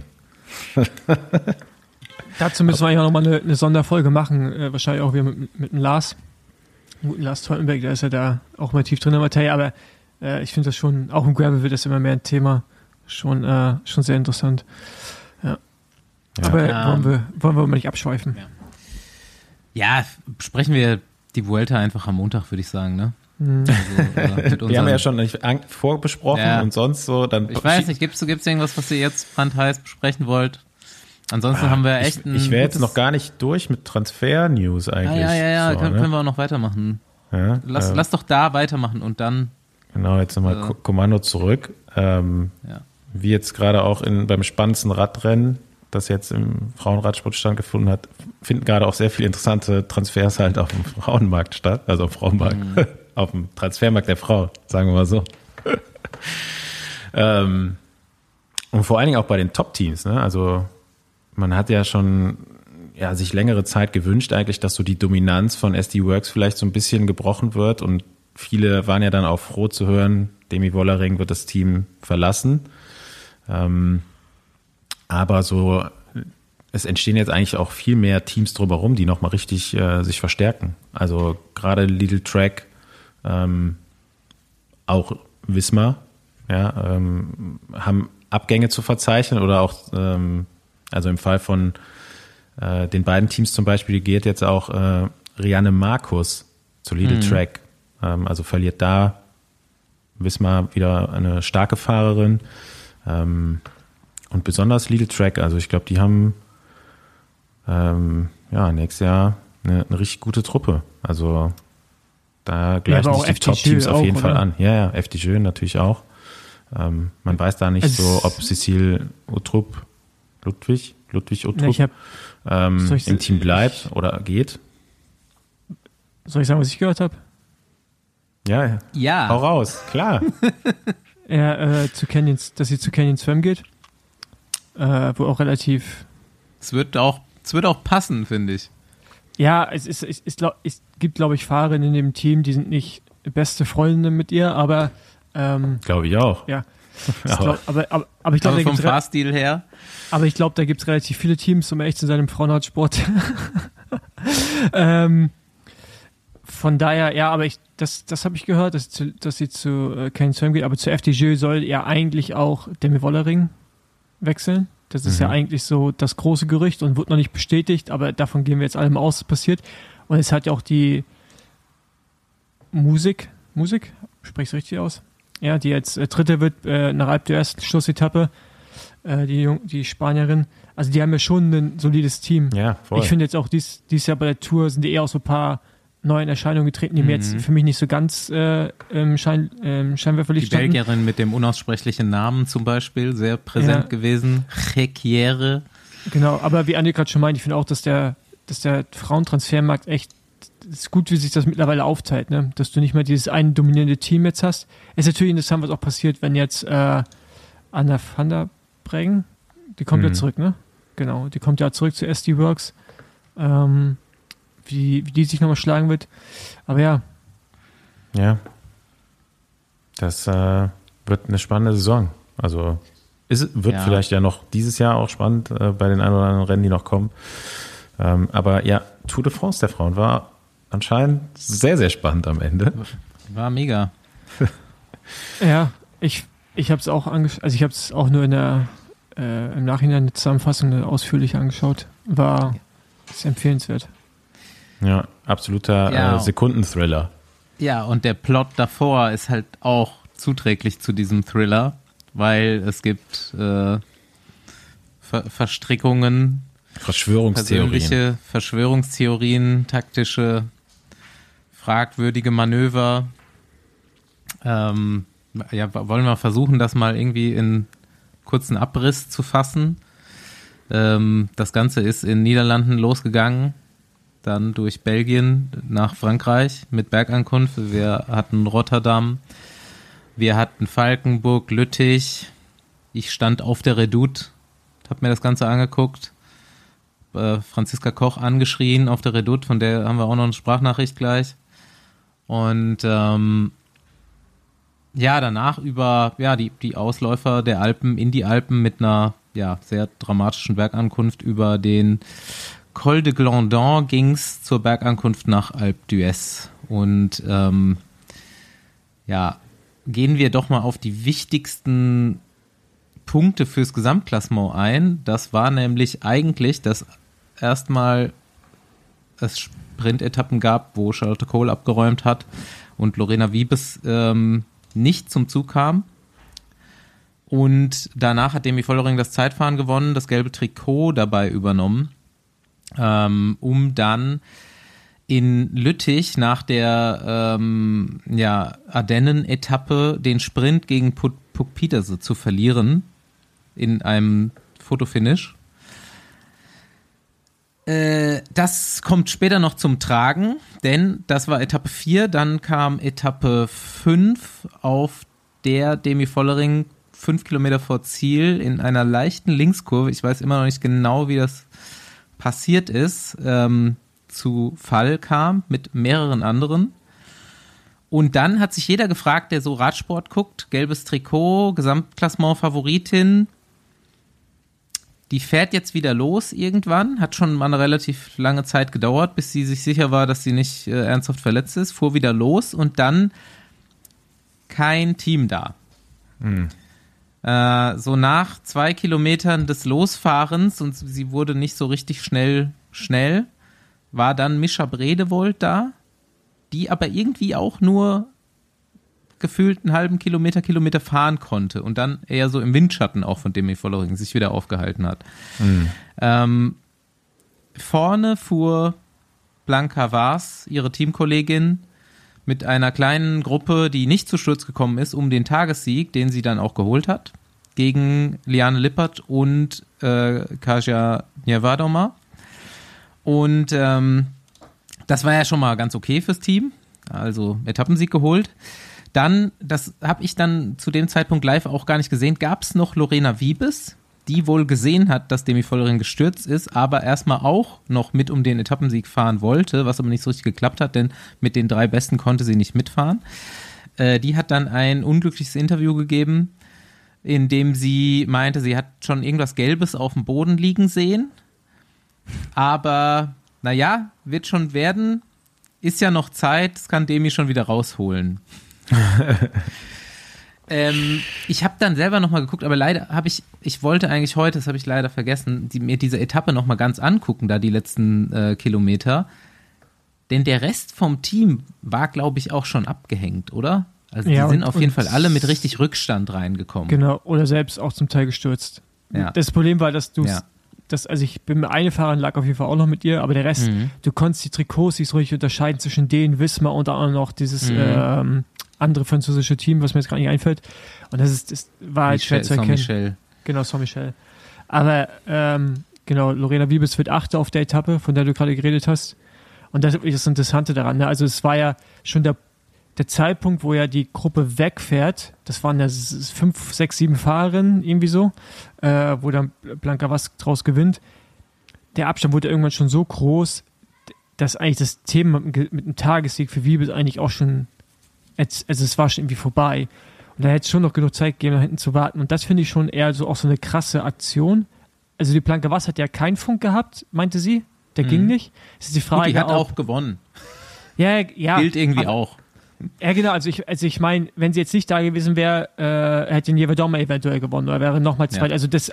Speaker 2: Dazu müssen wir eigentlich auch nochmal eine Sonderfolge machen, wahrscheinlich auch wieder mit dem Lars. Guten Lars Teutenberg, der ist ja da auch mal tief drin in der Materie, aber ich finde das schon, auch im Gravel wird das immer mehr ein Thema, schon sehr interessant. Ja. Aber wollen wir mal nicht abschweifen.
Speaker 1: Ja, sprechen wir die Vuelta einfach am Montag, würde ich sagen, ne? Also,
Speaker 3: wir haben ja schon vorbesprochen und sonst so. Dann
Speaker 1: ich weiß nicht, gibt's irgendwas, was ihr jetzt brandheiß besprechen wollt? Ansonsten haben wir echt
Speaker 3: ich wäre jetzt noch gar nicht durch mit Transfer-News eigentlich.
Speaker 1: Ja,
Speaker 3: so,
Speaker 1: können wir auch noch weitermachen.
Speaker 3: Ja,
Speaker 1: lass doch da weitermachen und dann.
Speaker 3: Genau, jetzt nochmal Kommando zurück. Wie jetzt gerade auch beim spannendsten Radrennen, das jetzt im Frauenradsport stattgefunden hat, finden gerade auch sehr viele interessante Transfers halt auf dem Frauenmarkt statt, also auf dem Frauenmarkt, auf dem Transfermarkt der Frau, sagen wir mal so. Und vor allen Dingen auch bei den Top-Teams, ne? Also man hat ja schon sich längere Zeit gewünscht eigentlich, dass so die Dominanz von SD Works vielleicht so ein bisschen gebrochen wird und viele waren ja dann auch froh zu hören, Demi Wollering wird das Team verlassen. Aber so, es entstehen jetzt eigentlich auch viel mehr Teams drumherum, die nochmal richtig sich verstärken. Also gerade Lidl Track, auch Wismar, haben Abgänge zu verzeichnen oder auch, also im Fall von den beiden Teams zum Beispiel geht jetzt auch Rianne Markus zu Lidl Track. Also verliert da Wismar wieder eine starke Fahrerin. Und besonders Lidl Track, also ich glaube, die haben nächstes Jahr eine richtig gute Truppe. Also da gleichen sich die Top-Teams auf jeden Fall an. Ja, FDJ natürlich auch. Man weiß da nicht so, ob Cécile Ludwig Utrup im Team bleibt oder geht.
Speaker 2: Soll ich sagen, was ich gehört habe?
Speaker 3: Ja. Hau raus, klar.
Speaker 2: Dass sie zu Canyon Swam geht. Wo auch relativ.
Speaker 1: Es wird auch passen, finde ich.
Speaker 2: Ja, es gibt, glaube ich, Fahrerinnen in dem Team, die sind nicht beste Freundinnen mit ihr, aber
Speaker 3: glaube ich auch.
Speaker 2: Ja, Aber ich glaube,
Speaker 1: vom Fahrstil her.
Speaker 2: Aber ich glaube, da gibt es relativ viele Teams, um echt zu sein im Frauenradsport. Von daher, ja, aber das habe ich gehört, dass sie zu kein Swim geht, aber zu FDJ soll ja eigentlich auch Demi Vollering wechseln. Das ist ja eigentlich so das große Gerücht und wird noch nicht bestätigt, aber davon gehen wir jetzt alle mal aus, was passiert. Und es hat ja auch die Musik, spreche ich es richtig aus? Ja, die jetzt Dritte wird nach Alpe d'Huez Schlussetappe, die Spanierin. Also die haben ja schon ein solides Team.
Speaker 3: Ja, voll.
Speaker 2: Ich finde jetzt auch dies Jahr bei der Tour sind die eher auch so ein paar neuen Erscheinungen getreten, die mir jetzt für mich nicht so ganz im Scheinwerferlicht standen.
Speaker 1: Die Belgierin mit dem unaussprechlichen Namen zum Beispiel, sehr präsent gewesen. Requiere.
Speaker 2: Genau, aber wie Andi gerade schon meint, ich finde auch, dass der Frauentransfermarkt echt ist gut, wie sich das mittlerweile aufteilt, ne? Dass du nicht mehr dieses eine dominierende Team jetzt hast. Es ist natürlich interessant, was auch passiert, wenn jetzt Anna van der Breggen, die kommt ja zurück, ne? Genau, die kommt ja zurück zu SD Works. Wie die sich nochmal schlagen wird. Aber ja.
Speaker 3: Ja. Das wird eine spannende Saison. Also wird vielleicht ja noch dieses Jahr auch spannend bei den ein oder anderen Rennen, die noch kommen. Aber ja, Tour de France der Frauen war anscheinend sehr, sehr spannend am Ende.
Speaker 1: War mega.
Speaker 2: Ja, ich habe es auch angeschaut, also ich habe es auch nur im Nachhinein eine Zusammenfassung ausführlich angeschaut. Ist empfehlenswert.
Speaker 3: Ja, absoluter Sekundenthriller.
Speaker 1: Ja, und der Plot davor ist halt auch zuträglich zu diesem Thriller, weil es gibt Verstrickungen, persönliche Verschwörungstheorien, taktische, fragwürdige Manöver. Wollen wir versuchen, das mal irgendwie in kurzen Abriss zu fassen. Das Ganze ist in Niederlanden losgegangen, dann durch Belgien nach Frankreich mit Bergankunft. Wir hatten Rotterdam, wir hatten Valkenburg, Lüttich. Ich stand auf der Redoute, habe mir das Ganze angeguckt. Franziska Koch angeschrien auf der Redoute, von der haben wir auch noch eine Sprachnachricht gleich. Und danach über die Ausläufer der Alpen in die Alpen mit einer sehr dramatischen Bergankunft über den Col de Glandon ging's zur Bergankunft nach Alpe d'Huez. Und gehen wir doch mal auf die wichtigsten Punkte fürs Gesamtklassement ein. Das war nämlich eigentlich, dass erstmal es Sprintetappen gab, wo Charlotte Kohl abgeräumt hat und Lorena Wiebes nicht zum Zug kam. Und danach hat Demi Vollering das Zeitfahren gewonnen, das gelbe Trikot dabei übernommen, um dann in Lüttich nach der Ardennen-Etappe den Sprint gegen Puck Pieterse zu verlieren in einem Fotofinish. Das kommt später noch zum Tragen, denn das war Etappe 4, dann kam Etappe 5, auf der Demi Vollering 5 Kilometer vor Ziel in einer leichten Linkskurve, ich weiß immer noch nicht genau, wie das passiert ist, zu Fall kam mit mehreren anderen. Und dann hat sich jeder gefragt, der so Radsport guckt, gelbes Trikot, Gesamtklassement-Favoritin, die fährt jetzt wieder los irgendwann, hat schon mal eine relativ lange Zeit gedauert, bis sie sich sicher war, dass sie nicht ernsthaft verletzt ist, fuhr wieder los und dann kein Team da. So nach 2 Kilometern des Losfahrens, und sie wurde nicht so richtig schnell, war dann Mischa Bredewold da, die aber irgendwie auch nur gefühlt einen halben Kilometer fahren konnte und dann eher so im Windschatten auch von Demi Vollering sich wieder aufgehalten hat. Vorne fuhr Blanca Vars, ihre Teamkollegin, mit einer kleinen Gruppe, die nicht zu Sturz gekommen ist, um den Tagessieg, den sie dann auch geholt hat, gegen Liane Lippert und Kasia Niewiadoma. Und das war ja schon mal ganz okay fürs Team, also Etappensieg geholt. Dann, das habe ich dann zu dem Zeitpunkt live auch gar nicht gesehen, gab es noch Lorena Wiebes, die wohl gesehen hat, dass Demi Vollering gestürzt ist, aber erstmal auch noch mit um den Etappensieg fahren wollte, was aber nicht so richtig geklappt hat, denn mit den 3 Besten konnte sie nicht mitfahren. Die hat dann ein unglückliches Interview gegeben, in dem sie meinte, sie hat schon irgendwas Gelbes auf dem Boden liegen sehen. Aber, naja, wird schon werden. Ist ja noch Zeit, das kann Demi schon wieder rausholen. Ich habe dann selber nochmal geguckt, aber leider ich wollte eigentlich heute, das habe ich leider vergessen, mir diese Etappe nochmal ganz angucken, da die letzten Kilometer. Denn der Rest vom Team war, glaube ich, auch schon abgehängt, oder? Also die sind auf jeden Fall alle mit richtig Rückstand reingekommen.
Speaker 2: Genau, oder selbst auch zum Teil gestürzt.
Speaker 1: Ja.
Speaker 2: Das Problem war, dass also ich bin mit einer Fahrerin lag auf jeden Fall auch noch mit ihr, aber der Rest, du konntest die Trikots nicht so richtig unterscheiden zwischen denen, Wismar und auch noch dieses andere französische Team, was mir jetzt gerade nicht einfällt. Und das war halt schwer zu erkennen.
Speaker 1: Saint-Michel.
Speaker 2: Genau, Saint-Michel. Aber genau, Lorena Wiebes wird Achte auf der Etappe, von der du gerade geredet hast. Und das ist wirklich das Interessante daran. Ne? Also es war ja schon der Zeitpunkt, wo ja die Gruppe wegfährt, das waren ja 5, 6, 7 Fahrerinnen, irgendwie so, wo dann Blanka was draus gewinnt. Der Abstand wurde irgendwann schon so groß, dass eigentlich das Thema mit einem Tagessieg für Wiebes eigentlich auch schon, also es war schon irgendwie vorbei. Und da hätte es schon noch genug Zeit gegeben, da hinten zu warten. Und das finde ich schon eher so auch so eine krasse Aktion. Also die Blanka was hat ja keinen Funk gehabt, meinte sie. Der ging nicht. Das ist die Frage.
Speaker 1: Gut, die hat auch gewonnen.
Speaker 2: Ja.
Speaker 1: Gilt irgendwie auch.
Speaker 2: Ja, genau, also ich meine, wenn sie jetzt nicht da gewesen wäre, hätte Niewiadoma eventuell gewonnen oder wäre nochmal zweit.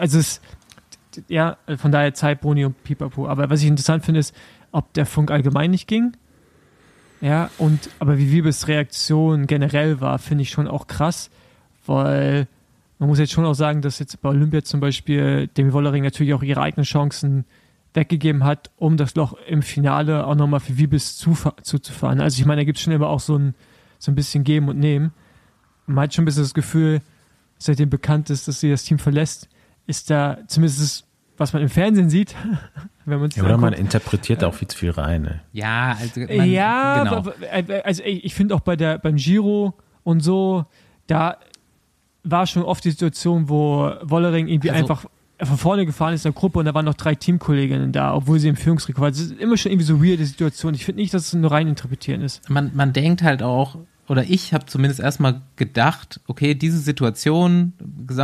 Speaker 2: Ja. Von daher Zeit, Boni und Pipapo. Aber was ich interessant finde, ist, ob der Funk allgemein nicht ging. Ja, aber wie Wiebes Reaktion generell war, finde ich schon auch krass, weil man muss jetzt schon auch sagen, dass jetzt bei Olympia zum Beispiel Demi Wollering natürlich auch ihre eigenen Chancen weggegeben hat, um das Loch im Finale auch nochmal für Wiebes zuzufahren. Also ich meine, da gibt es schon immer auch so ein bisschen Geben und Nehmen. Man hat schon ein bisschen das Gefühl, seitdem bekannt ist, dass sie das Team verlässt, ist da zumindest das, was man im Fernsehen sieht, wenn man es
Speaker 3: oder man interpretiert auch viel zu viel rein. Ne?
Speaker 1: Ja, also
Speaker 2: genau. Also ich finde auch beim Giro und so, da war schon oft die Situation, wo Wollering irgendwie einfach von vorne gefahren ist in der Gruppe und da waren noch 3 Teamkolleginnen da, obwohl sie im Führungsrekord waren. Das ist immer schon irgendwie so weirde Situation. Ich finde nicht, dass es nur rein interpretieren ist.
Speaker 1: Man denkt halt auch, oder ich habe zumindest erstmal gedacht, okay, diese Situation,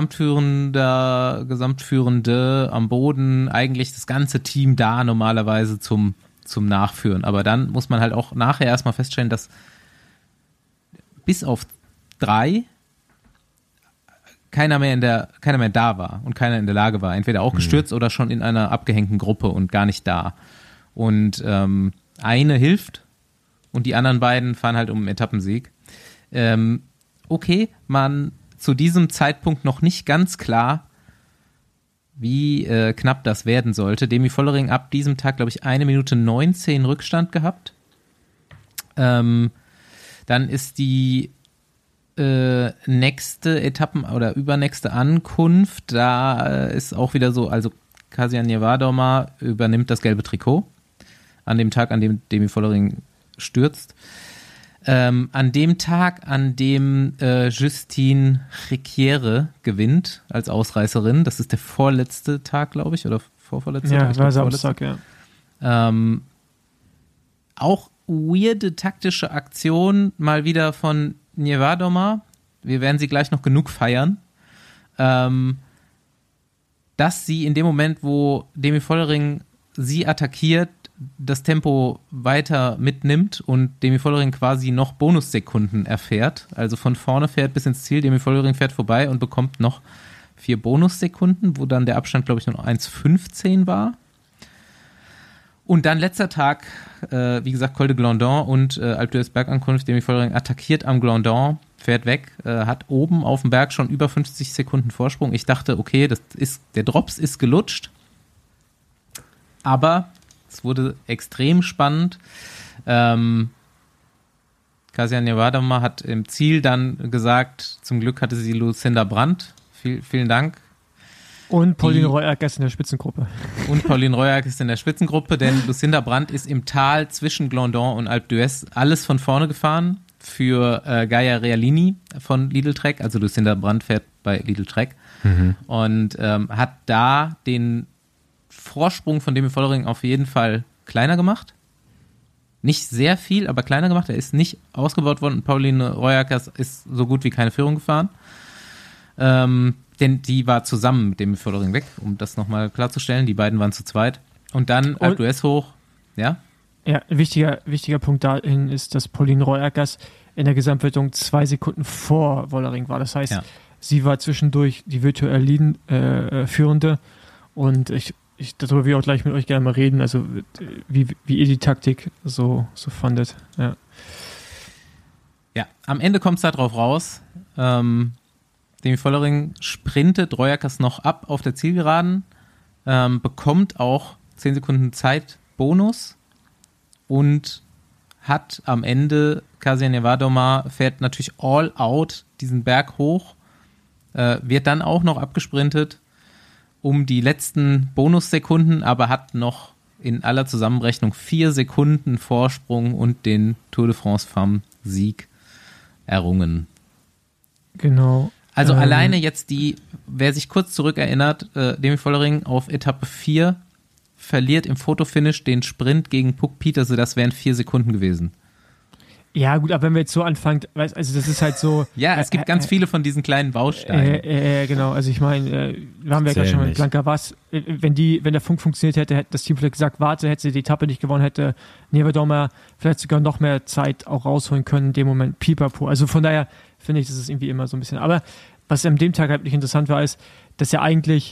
Speaker 1: Gesamtführende am Boden, eigentlich das ganze Team da normalerweise zum Nachführen. Aber dann muss man halt auch nachher erstmal feststellen, dass bis auf 3 keiner mehr da war und keiner in der Lage war, entweder auch gestürzt oder schon in einer abgehängten Gruppe und gar nicht da. Und eine hilft und die anderen beiden fahren halt um einen Etappensieg. Okay, man zu diesem Zeitpunkt noch nicht ganz klar, wie knapp das werden sollte. Demi Vollering ab diesem Tag, glaube ich, 1 Minute 19 Rückstand gehabt. Dann ist die nächste Etappen- oder übernächste Ankunft, da ist auch wieder so, also Kasia Niewiadoma übernimmt das gelbe Trikot an dem Tag, an dem Demi Vollering stürzt. An dem Tag, an dem Justine Riquiere gewinnt als Ausreißerin, das ist der vorletzte Tag, glaube ich, oder vorvorletzte Tag?
Speaker 2: Ja, war Samstag, ja.
Speaker 1: Auch weirde taktische Aktion mal wieder von Niewiadoma, wir werden sie gleich noch genug feiern, dass sie in dem Moment, wo Demi Vollering sie attackiert, das Tempo weiter mitnimmt und Demi Vollering quasi noch Bonussekunden erfährt, also von vorne fährt bis ins Ziel, Demi Vollering fährt vorbei und bekommt noch 4 Bonussekunden, wo dann der Abstand, glaube ich, nur noch 1,15 war. Und dann letzter Tag, wie gesagt, Col de Glandon und Alpe d'Huez Bergankunft, Demi Vollering attackiert am Glandon, fährt weg, hat oben auf dem Berg schon über 50 Sekunden Vorsprung. Ich dachte, okay, der Drops ist gelutscht, aber es wurde extrem spannend. Kasia Niewiadoma hat im Ziel dann gesagt, zum Glück hatte sie Lucinda Brandt. Vielen Dank.
Speaker 2: Und Pauline Royack ist in der Spitzengruppe.
Speaker 1: Denn Lucinda Brandt ist im Tal zwischen Glandon und Alpe d'Huez alles von vorne gefahren für Gaia Realini von Lidl Trek. Also Lucinda Brandt fährt bei Lidl Trek und hat da den Vorsprung von Demi Vollering auf jeden Fall kleiner gemacht. Nicht sehr viel, aber kleiner gemacht. Er ist nicht ausgebaut worden und Pauline Royack ist so gut wie keine Führung gefahren. Denn die war zusammen mit dem Vollering weg, um das nochmal klarzustellen. Die beiden waren zu zweit. Und dann Alpe d'Huez hoch. Ja?
Speaker 2: Ja, ein wichtiger Punkt dahin ist, dass Pauline Royakkers in der Gesamtwertung 2 Sekunden vor Vollering war. Das heißt, sie war zwischendurch die virtuell Führende. Und darüber will ich auch gleich mit euch gerne mal reden, also wie ihr die Taktik so fandet. Ja,
Speaker 1: am Ende kommt es da drauf raus. Demi Vollering sprintet Royakkers noch ab auf der Zielgeraden, bekommt auch 10 Sekunden Zeitbonus und hat am Ende Kasia Niewiadoma, fährt natürlich all out diesen Berg hoch, wird dann auch noch abgesprintet um die letzten Bonussekunden, aber hat noch in aller Zusammenrechnung 4 Sekunden Vorsprung und den Tour de France Femme Sieg errungen.
Speaker 2: Genau.
Speaker 1: Also alleine jetzt wer sich kurz zurückerinnert, Demi Vollering auf Etappe 4 verliert im Fotofinish den Sprint gegen Puk Pieterse, das wären 4 Sekunden gewesen.
Speaker 2: Ja gut, aber wenn wir jetzt so anfangen, also das ist halt so...
Speaker 1: Ja, es gibt ganz viele von diesen kleinen Bausteinen.
Speaker 2: Genau, also ich meine, wir haben ja gerade schon mal Blanca Was, wenn der Funk funktioniert hätte das Team vielleicht gesagt, warte, hätte sie die Etappe nicht gewonnen, hätte Niewiadoma vielleicht sogar noch mehr Zeit auch rausholen können, in dem Moment pipapo. Also von daher finde ich, das ist irgendwie immer so ein bisschen... Aber was an dem Tag halt nicht interessant war, ist, dass ja eigentlich,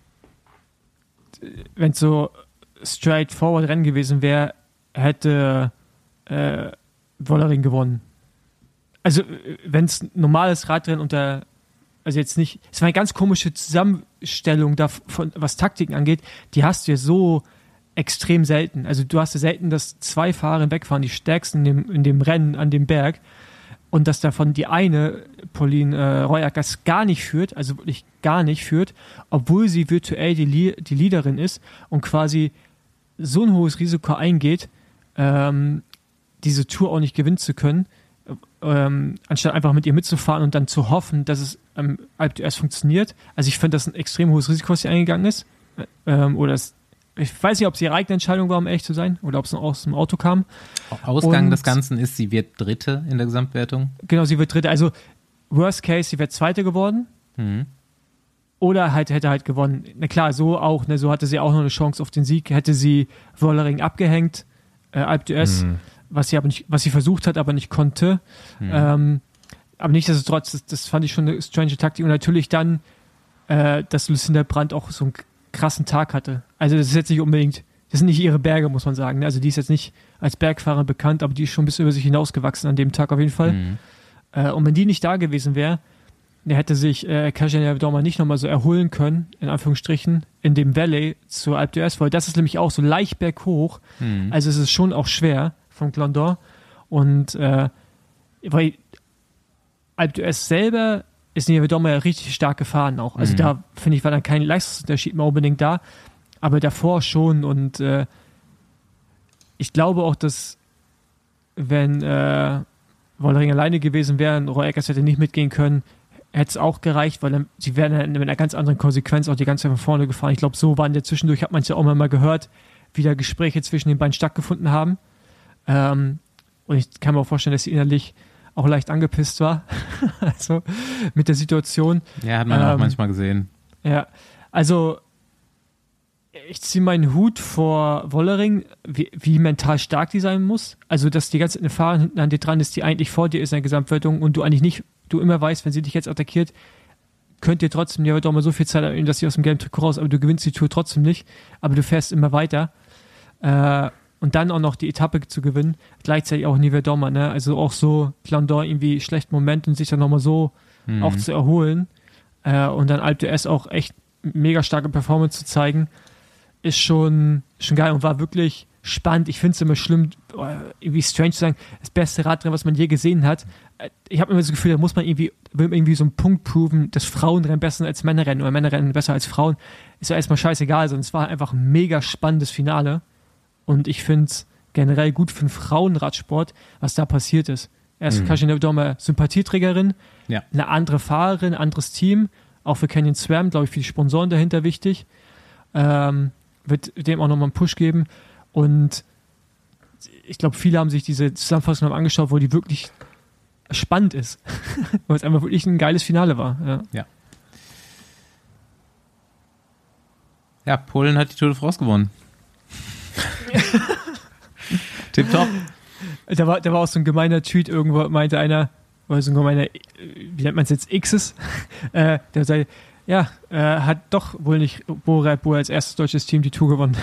Speaker 2: wenn es so straightforward Rennen gewesen wäre, hätte Vollering gewonnen. Also, wenn es normales Radrennen also jetzt nicht, es war eine ganz komische Zusammenstellung davon, was Taktiken angeht, die hast du ja so extrem selten. Also, du hast ja selten, dass 2 Fahrer wegfahren, die stärksten in dem Rennen an dem Berg, und dass davon die eine, Pauline Royakkers, gar nicht führt, also wirklich gar nicht führt, obwohl sie virtuell die Leaderin ist und quasi so ein hohes Risiko eingeht, diese Tour auch nicht gewinnen zu können, anstatt einfach mit ihr mitzufahren und dann zu hoffen, dass es am Alpe d'Huez funktioniert. Also ich finde, das ein extrem hohes Risiko, was sie eingegangen ist. Ich weiß nicht, ob es ihre eigene Entscheidung war, um ehrlich zu sein, oder ob es noch aus dem Auto kam.
Speaker 1: Ausgang des Ganzen ist, sie wird Dritte in der Gesamtwertung.
Speaker 2: Genau, sie wird Dritte. Also Worst Case, sie wäre Zweite geworden. Oder hätte halt gewonnen. Na klar, so auch, ne, so hatte sie auch noch eine Chance auf den Sieg. Hätte sie Vollering abgehängt, Alpe d'Huez, was sie versucht hat, aber nicht konnte. Aber nichtsdestotrotz, das fand ich schon eine strange Taktik. Und natürlich dann, dass Lucinda Brandt auch so einen krassen Tag hatte. Also das ist jetzt nicht unbedingt, das sind nicht ihre Berge, muss man sagen. Also die ist jetzt nicht als Bergfahrerin bekannt, aber die ist schon ein bisschen über sich hinausgewachsen an dem Tag auf jeden Fall. Und wenn die nicht da gewesen wäre, der hätte sich Kasia Niewiadoma nicht nochmal so erholen können, in Anführungsstrichen, in dem Valley zur Alpe d'Huez, weil das ist nämlich auch so leicht berghoch. Also es ist schon auch schwer vom Clan d'Or. Und weil Alpe d'Huez selber ist Niewiadoma ja richtig stark gefahren auch. Also da, finde ich, war dann kein Leistungsunterschied mehr unbedingt da, aber davor schon. Und ich glaube auch, dass wenn Vollering alleine gewesen wäre, Royakkers hätte nicht mitgehen können, hätte es auch gereicht, weil dann, sie wären dann mit einer ganz anderen Konsequenz auch die ganze Zeit von vorne gefahren. Ich glaube, so waren ja zwischendurch, hat man es ja auch mal gehört, wie da Gespräche zwischen den beiden stattgefunden haben. Und ich kann mir auch vorstellen, dass sie innerlich auch leicht angepisst war. Also mit der Situation.
Speaker 1: Ja, hat man auch manchmal gesehen.
Speaker 2: Ja, also ich ziehe meinen Hut vor Vollering, wie mental stark die sein muss. Also, dass die ganze Zeit eine Fahrerin hinten an dir dran ist, die eigentlich vor dir ist in der Gesamtwertung und du eigentlich nicht, du immer weißt, wenn sie dich jetzt attackiert, könnt ihr trotzdem, ja, doch mal so viel Zeit haben, dass sie aus dem gelben Trikot raus, aber du gewinnst die Tour trotzdem nicht, aber du fährst immer weiter. Und dann auch noch die Etappe zu gewinnen, gleichzeitig auch Niewiadoma, ne? Also auch so Clan d'Or irgendwie schlechten Moment und sich dann nochmal so auch zu erholen und dann Alpe d'Huez auch echt mega starke Performance zu zeigen, ist schon geil und war wirklich spannend. Ich finde es immer schlimm, irgendwie strange zu sagen, das beste Radrennen, was man je gesehen hat. Ich habe immer das Gefühl, da muss man irgendwie so einen Punkt proven, dass Frauenrennen besser sind als Männerrennen oder Männerrennen besser als Frauen. Ist ja erstmal scheißegal, sondern es war einfach ein mega spannendes Finale. Und ich finde es generell gut für den Frauenradsport, was da passiert ist. Erst Kasia Niewiadoma Sympathieträgerin, eine andere Fahrerin, anderes Team, auch für Canyon SRAM, glaube ich, für die Sponsoren dahinter wichtig. Wird dem auch nochmal einen Push geben. Und ich glaube, viele haben sich diese Zusammenfassung noch angeschaut, wo die wirklich spannend ist. Weil es einfach wirklich ein geiles Finale war. Ja.
Speaker 1: Ja, Polen hat die Tour de France gewonnen. Tipptopp.
Speaker 2: Da war auch so ein gemeiner Tweet, irgendwo meinte einer, oder so ein gemeiner, wie nennt man es jetzt, X's, der sagt, ja, hat doch wohl nicht Red Bull als erstes deutsches Team die Tour gewonnen.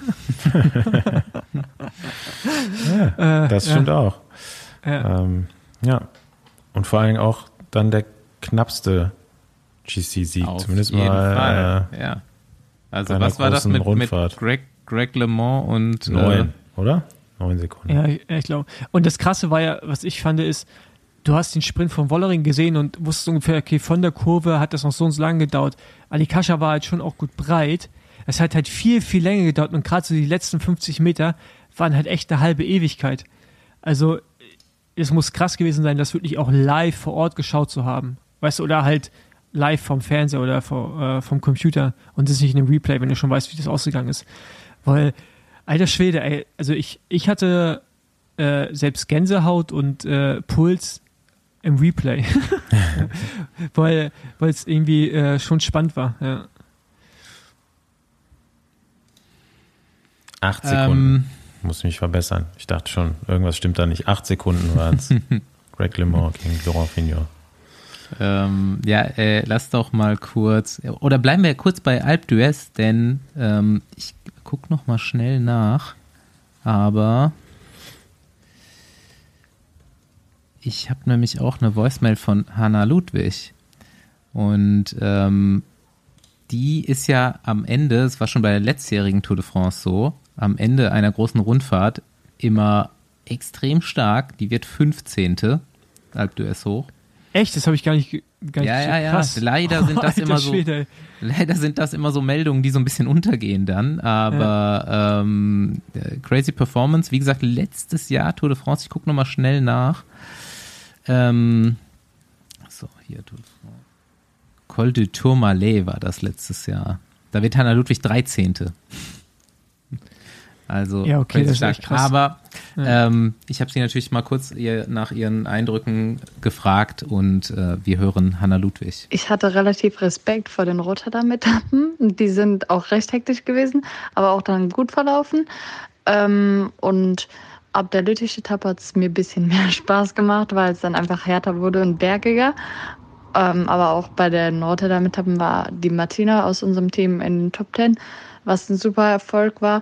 Speaker 3: Ja, das stimmt auch.
Speaker 2: Ja.
Speaker 3: Ja. Und vor allem auch dann der knappste GC-Sieg.
Speaker 1: Auf
Speaker 3: Zumindest
Speaker 1: jeden
Speaker 3: mal.
Speaker 1: Fall. Ja. Also
Speaker 3: bei einer
Speaker 1: was war das
Speaker 3: großen
Speaker 1: mit
Speaker 3: Rundfahrt.
Speaker 1: Greg LeMond und
Speaker 3: 9, oder? 9 Sekunden.
Speaker 2: Ja, ich glaube. Und das Krasse war ja, was ich fand, ist, du hast den Sprint von Wollering gesehen und wusstest ungefähr, okay, von der Kurve hat das noch so und so lange gedauert. Ali Kascha war halt schon auch gut breit. Es hat halt viel, viel länger gedauert und gerade so die letzten 50 Meter waren halt echt eine halbe Ewigkeit. Also es muss krass gewesen sein, das wirklich auch live vor Ort geschaut zu haben. Weißt du, oder halt live vom Fernseher oder vom Computer und das nicht in einem Replay, wenn du schon weißt, wie das ausgegangen ist. Weil, alter Schwede, ey, also ich hatte selbst Gänsehaut und Puls im Replay. weil es irgendwie schon spannend war. Ja.
Speaker 3: 8 Sekunden. Muss mich verbessern. Ich dachte schon, irgendwas stimmt da nicht. 8 Sekunden waren es. Greg LeMond gegen Laurent Fignon.
Speaker 1: Lass doch mal kurz, oder bleiben wir kurz bei Alpe d'Huez, denn ich gucke noch mal schnell nach, aber ich habe nämlich auch eine Voicemail von Hannah Ludwig und die ist ja am Ende, es war schon bei der letztjährigen Tour de France so, am Ende einer großen Rundfahrt immer extrem stark, die wird 15. Alpe d'Huez hoch.
Speaker 2: Echt? Das habe ich gar nicht
Speaker 1: ja.
Speaker 2: Krass.
Speaker 1: Leider sind das immer so.
Speaker 2: Schwede.
Speaker 1: Leider sind das immer so Meldungen, die so ein bisschen untergehen dann. Aber Crazy Performance, wie gesagt, letztes Jahr Tour de France. Ich gucke nochmal schnell nach. Hier Tour de France. Col du Tourmalet war das letztes Jahr. Da wird Hannah Ludwig 13. Also
Speaker 2: ja, okay, das ist
Speaker 1: stark.
Speaker 2: echt krass.
Speaker 1: Aber ich habe sie natürlich mal kurz nach ihren Eindrücken gefragt und wir hören Hannah Ludwig.
Speaker 5: Ich hatte relativ Respekt vor den Rotterdam-Etappen. Die sind auch recht hektisch gewesen, aber auch dann gut verlaufen. Und ab der Lüttich-Etappe hat es mir ein bisschen mehr Spaß gemacht, weil es dann einfach härter wurde und bergiger. Aber auch bei den Rotterdam-Etappen war die Martina aus unserem Team in den Top 10, was ein super Erfolg war.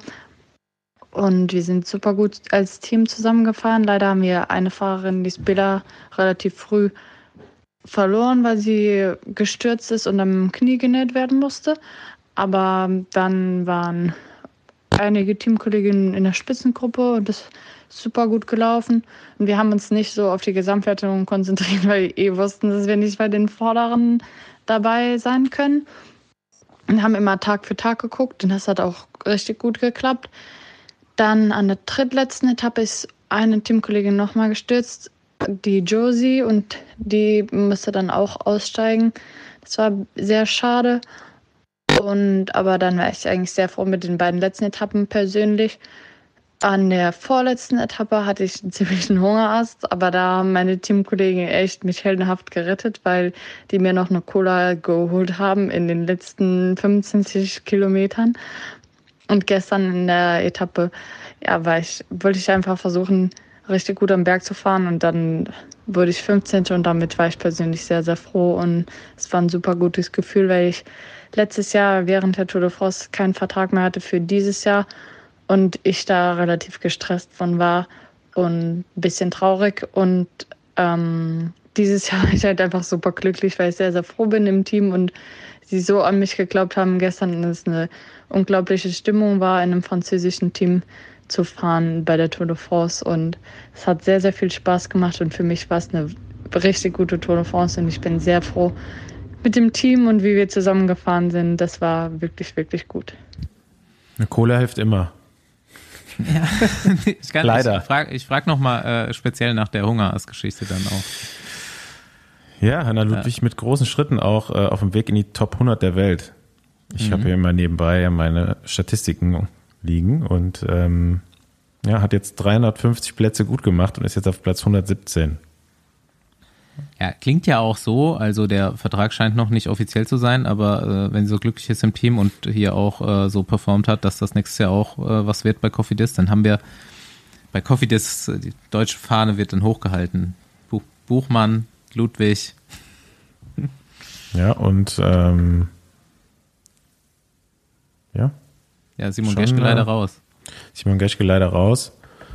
Speaker 5: Und wir sind super gut als Team zusammengefahren. Leider haben wir eine Fahrerin, die Spiller, relativ früh verloren, weil sie gestürzt ist und am Knie genäht werden musste. Aber dann waren einige Teamkolleginnen in der Spitzengruppe und das ist super gut gelaufen. Und wir haben uns nicht so auf die Gesamtwertung konzentriert, weil wir wussten, dass wir nicht bei den Vorderen dabei sein können. Und haben immer Tag für Tag geguckt und das hat auch richtig gut geklappt. Dann an der drittletzten Etappe ist eine Teamkollegin nochmal gestürzt, die Josie, und die musste dann auch aussteigen. Das war sehr schade. Aber dann war ich eigentlich sehr froh mit den beiden letzten Etappen persönlich. An der vorletzten Etappe hatte ich einen ziemlichen Hungerast, aber da haben meine Teamkollegen echt mich heldenhaft gerettet, weil die mir noch eine Cola geholt haben in den letzten 25 Kilometern. Und gestern in der Etappe wollte ich einfach versuchen, richtig gut am Berg zu fahren. Und dann wurde ich 15. und damit war ich persönlich sehr, sehr froh. Und es war ein super gutes Gefühl, weil ich letztes Jahr während der Tour de France keinen Vertrag mehr hatte für dieses Jahr. Und ich da relativ gestresst von war und ein bisschen traurig. Und dieses Jahr war ich halt einfach super glücklich, weil ich sehr, sehr froh bin im Team und sie so an mich geglaubt haben gestern, dass es eine unglaubliche Stimmung war, in einem französischen Team zu fahren bei der Tour de France. Und es hat sehr, sehr viel Spaß gemacht und für mich war es eine richtig gute Tour de France und ich bin sehr froh mit dem Team und wie wir zusammengefahren sind. Das war wirklich, wirklich gut.
Speaker 3: Eine Cola hilft immer.
Speaker 1: Ja,
Speaker 3: Leider.
Speaker 1: Ich frage nochmal speziell nach der Hungerast-Geschichte dann auch.
Speaker 3: Ja, Hannah Ludwig mit großen Schritten auch auf dem Weg in die Top 100 der Welt. Ich habe hier immer nebenbei meine Statistiken liegen und hat jetzt 350 Plätze gut gemacht und ist jetzt auf Platz 117.
Speaker 1: Ja, klingt ja auch so, also der Vertrag scheint noch nicht offiziell zu sein, aber wenn sie so glücklich ist im Team und hier auch so performt hat, dass das nächstes Jahr auch was wird bei Cofidis, dann haben wir bei Cofidis, die deutsche Fahne wird dann hochgehalten. Buchmann, Ludwig.
Speaker 3: Ja, und ja.
Speaker 1: Ja, Simon Geschke leider raus.
Speaker 3: Simon Geschke leider raus.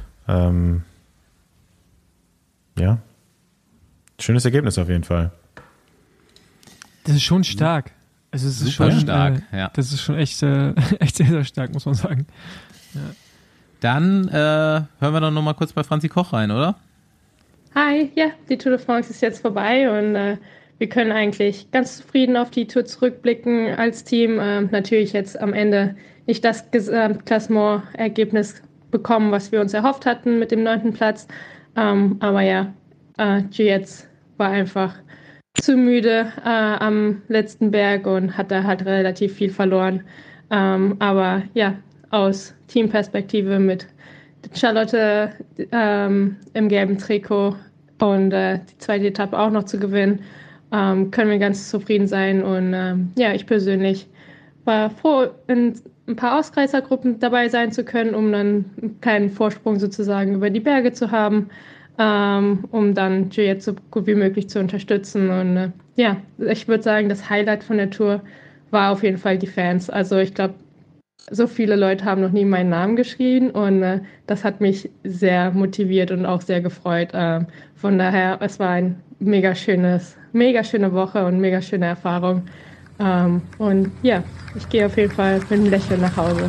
Speaker 3: Ja. Schönes Ergebnis auf jeden Fall.
Speaker 2: Das ist schon stark. Also es ist
Speaker 1: Super
Speaker 2: schon
Speaker 1: stark, ja.
Speaker 2: Das ist schon echt, echt sehr, sehr stark, muss man sagen. Ja.
Speaker 1: Dann hören wir doch noch mal kurz bei Franzi Koch rein, oder?
Speaker 6: Hi, ja, die Tour de France ist jetzt vorbei und wir können eigentlich ganz zufrieden auf die Tour zurückblicken als Team. Natürlich jetzt am Ende nicht das Gesamtklassement-Ergebnis bekommen, was wir uns erhofft hatten mit dem 9. Platz. Aber ja, Juliette war einfach zu müde am letzten Berg und hat da halt relativ viel verloren. Aber ja, aus Teamperspektive mit Charlotte im gelben Trikot und die zweite Etappe auch noch zu gewinnen, können wir ganz zufrieden sein. Und ja, ich persönlich war froh, in ein paar Ausreißergruppen dabei sein zu können, um dann einen kleinen Vorsprung sozusagen über die Berge zu haben, um dann Juliette so gut wie möglich zu unterstützen. Und ja, ich würde sagen, das Highlight von der Tour war auf jeden Fall die Fans. Also ich glaube, so viele Leute haben noch nie meinen Namen geschrien und das hat mich sehr motiviert und auch sehr gefreut. Von daher, es war ein mega schöne Woche und mega schöne Erfahrung. Und ja, ich gehe auf jeden Fall mit einem Lächeln nach Hause.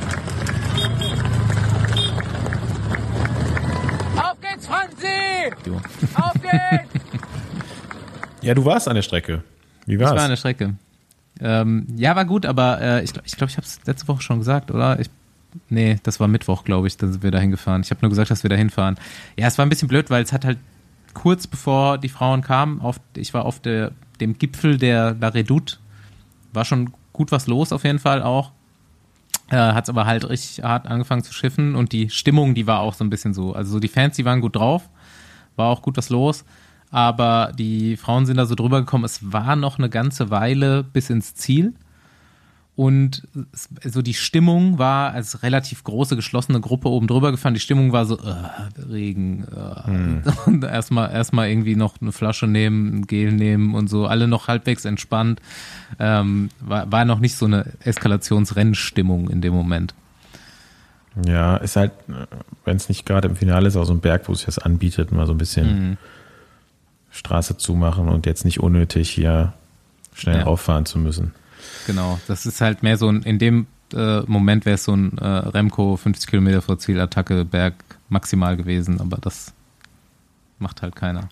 Speaker 7: Auf geht's, Franzi! Auf geht's!
Speaker 3: Ja, du warst an der Strecke. Wie war's?
Speaker 1: Ich war an der Strecke. Ja, war gut, aber ich glaube, ich habe es letzte Woche schon gesagt, oder? Nee, das war Mittwoch, glaube ich, da sind wir da hingefahren. Ich habe nur gesagt, dass wir da hinfahren. Ja, es war ein bisschen blöd, weil es hat halt kurz bevor die Frauen kamen, ich war auf dem Gipfel der La Redoute, war schon gut was los auf jeden Fall auch. Hat es aber halt richtig hart angefangen zu schiffen und die Stimmung, die war auch so ein bisschen so. Also so die Fans, die waren gut drauf, war auch gut was los. Aber die Frauen sind da so drüber gekommen, es war noch eine ganze Weile bis ins Ziel und so die Stimmung war als relativ große, geschlossene Gruppe oben drüber gefahren, die Stimmung war so, Regen, und erstmal irgendwie noch eine Flasche nehmen, ein Gel nehmen und so, alle noch halbwegs entspannt, war noch nicht so eine Eskalationsrennstimmung in dem Moment.
Speaker 3: Ja, ist halt, wenn es nicht gerade im Finale ist, auch so ein Berg, wo sich das anbietet, mal so ein bisschen Straße zumachen und jetzt nicht unnötig hier schnell rauffahren zu müssen.
Speaker 1: Genau, das ist halt mehr so in dem Moment wäre es so ein Remco 50 Kilometer vor Zielattacke Berg maximal gewesen, aber das macht halt keiner.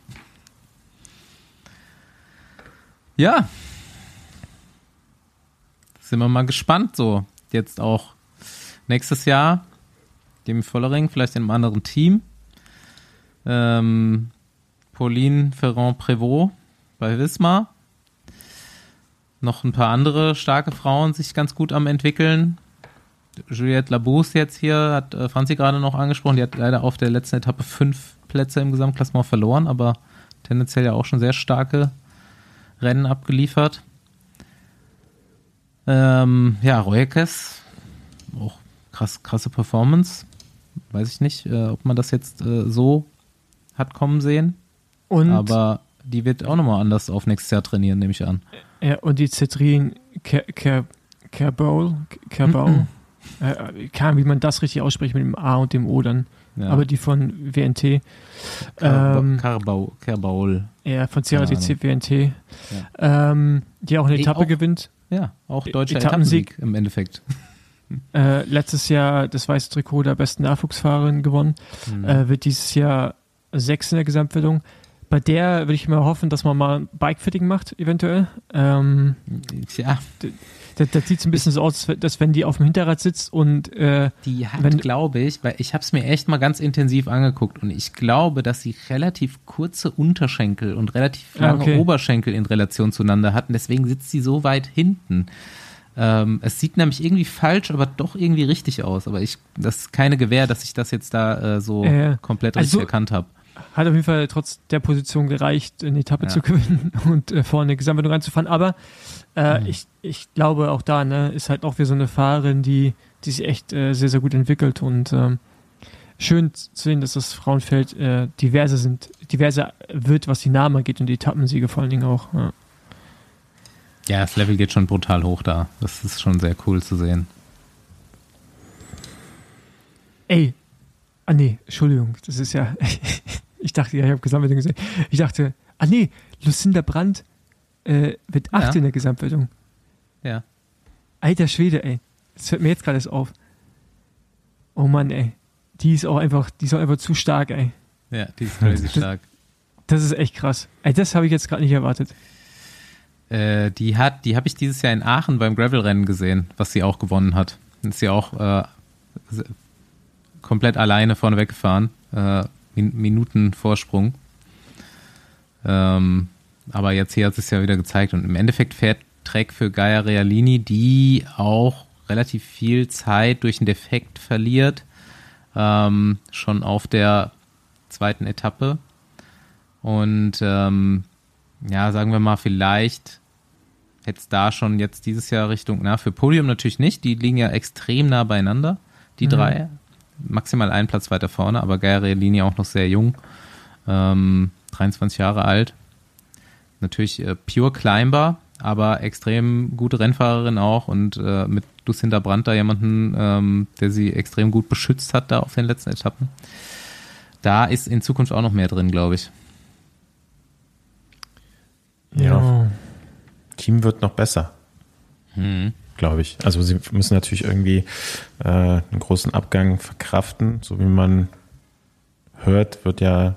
Speaker 1: Ja, sind wir mal gespannt so. Jetzt auch nächstes Jahr, dem Vollering, vielleicht in einem anderen Team. Pauline Ferrand-Prévot bei Wismar. Noch ein paar andere starke Frauen sich ganz gut am entwickeln. Juliette Labous jetzt hier, hat Franzi gerade noch angesprochen, die hat leider auf der letzten Etappe 5 Plätze im Gesamtklassement verloren, aber tendenziell ja auch schon sehr starke Rennen abgeliefert. Ja, Royekes, auch krasse Performance. Weiß ich nicht, ob man das jetzt so hat kommen sehen. Aber die wird auch nochmal anders auf nächstes Jahr trainieren, nehme ich an.
Speaker 2: Ja, und die Cetrin Kerbaul, wie man das richtig ausspricht mit dem A und dem O dann. Ja. Aber die von WNT.
Speaker 1: Kerbaul.
Speaker 2: Ja, von CRTC WNT. Ja. Die auch eine Etappe gewinnt.
Speaker 1: Ja, auch deutscher Etappensieg im Endeffekt.
Speaker 2: Letztes Jahr das weiße Trikot der besten Nachwuchsfahrerin gewonnen. Wird dieses Jahr 6 in der Gesamtwertung. Bei der würde ich mal hoffen, dass man mal ein Bikefitting macht, eventuell.
Speaker 1: Tja.
Speaker 2: Das sieht so ein bisschen so aus, dass wenn die auf dem Hinterrad sitzt und
Speaker 1: die hat, glaube ich, weil ich habe es mir echt mal ganz intensiv angeguckt und ich glaube, dass sie relativ kurze Unterschenkel und relativ lange Oberschenkel in Relation zueinander hatten. Deswegen sitzt sie so weit hinten. Es sieht nämlich irgendwie falsch, aber doch irgendwie richtig aus. Aber das ist keine Gewähr, dass ich das jetzt da so komplett richtig erkannt habe.
Speaker 2: Hat auf jeden Fall trotz der Position gereicht, eine Etappe zu gewinnen und vorne eine Gesamtwertung anzufahren. Aber ich glaube, auch da ist halt auch wieder so eine Fahrerin, die sich echt sehr, sehr gut entwickelt. Und schön zu sehen, dass das Frauenfeld diverser wird, was die Namen angeht und die Etappensiege vor allen Dingen auch.
Speaker 1: Ja, das Level geht schon brutal hoch da. Das ist schon sehr cool zu sehen.
Speaker 2: Ey, Entschuldigung, das ist ja, ich dachte, ich habe Gesamtwertung gesehen. Ich dachte, Lucinda Brandt wird 8 in der Gesamtwertung.
Speaker 1: Ja.
Speaker 2: Alter Schwede, ey. Das hört mir jetzt gerade erst auf. Oh Mann, ey. Die ist auch einfach zu stark, ey.
Speaker 1: Ja, die ist crazy stark.
Speaker 2: Das ist echt krass. Ey, das habe ich jetzt gerade nicht erwartet.
Speaker 1: Die habe ich dieses Jahr in Aachen beim Gravel-Rennen gesehen, was sie auch gewonnen hat. Ist sie auch komplett alleine vorne weggefahren. Minuten Vorsprung. Aber jetzt hier hat es ja wieder gezeigt. Und im Endeffekt fährt Trek für Gaia Realini, die auch relativ viel Zeit durch einen Defekt verliert. Schon auf der zweiten Etappe. Und sagen wir mal, vielleicht hätte es da schon jetzt dieses Jahr Richtung, für Podium natürlich nicht, die liegen ja extrem nah beieinander, die drei. Maximal einen Platz weiter vorne, aber Gaia Realini auch noch sehr jung, 23 Jahre alt. Natürlich pure Climber, aber extrem gute Rennfahrerin auch und mit Lucinda Brandt da jemanden, der sie extrem gut beschützt hat da auf den letzten Etappen. Da ist in Zukunft auch noch mehr drin, glaube ich.
Speaker 3: Ja. Team wird noch besser, glaube ich. Also sie müssen natürlich irgendwie einen großen Abgang verkraften, so wie man hört, wird ja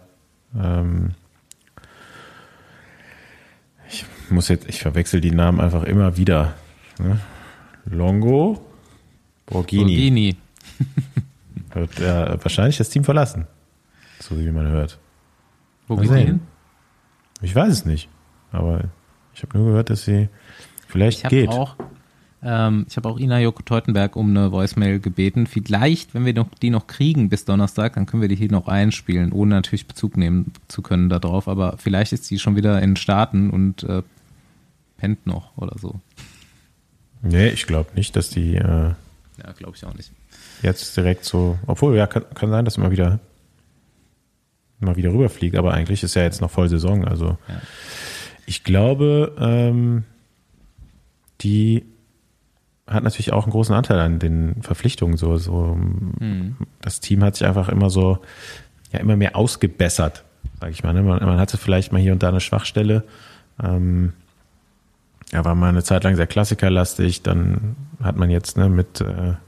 Speaker 3: ich verwechsel die Namen einfach immer wieder. Ne? Longo Borghini. Wird wahrscheinlich das Team verlassen, so wie man hört.
Speaker 1: Wo geht's hin?
Speaker 3: Ich weiß es nicht, aber ich habe nur gehört, dass sie vielleicht geht.
Speaker 1: Ich habe auch Ina Joko Teutenberg um eine Voicemail gebeten. Vielleicht, wenn wir die noch kriegen bis Donnerstag, dann können wir die hier noch einspielen, ohne natürlich Bezug nehmen zu können darauf. Aber vielleicht ist sie schon wieder in den Staaten und pennt noch oder so.
Speaker 3: Nee, ich glaube nicht, dass die
Speaker 1: ja, glaube ich auch nicht.
Speaker 3: Jetzt direkt so, obwohl, ja, kann sein, dass immer wieder rüberfliegt, aber eigentlich ist ja jetzt noch voll Saison, also ich glaube, die hat natürlich auch einen großen Anteil an den Verpflichtungen. Das Team hat sich einfach immer immer mehr ausgebessert, sag ich mal. Ne? Man hatte vielleicht mal hier und da eine Schwachstelle. War mal eine Zeit lang sehr klassikerlastig. Dann hat man jetzt mit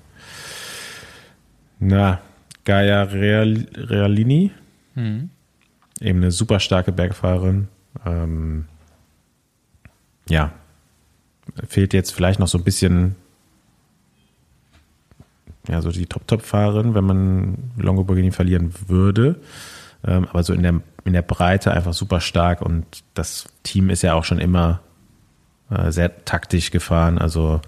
Speaker 3: Gaia Realini eben eine super starke Bergfahrerin. Fehlt jetzt vielleicht noch so ein bisschen so die Top-Fahrerin, wenn man Longo Borghini verlieren würde. Aber so in der Breite einfach super stark und das Team ist ja auch schon immer sehr taktisch gefahren. Also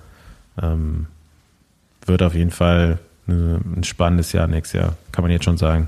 Speaker 3: wird auf jeden Fall ein spannendes Jahr nächstes Jahr, kann man jetzt schon sagen.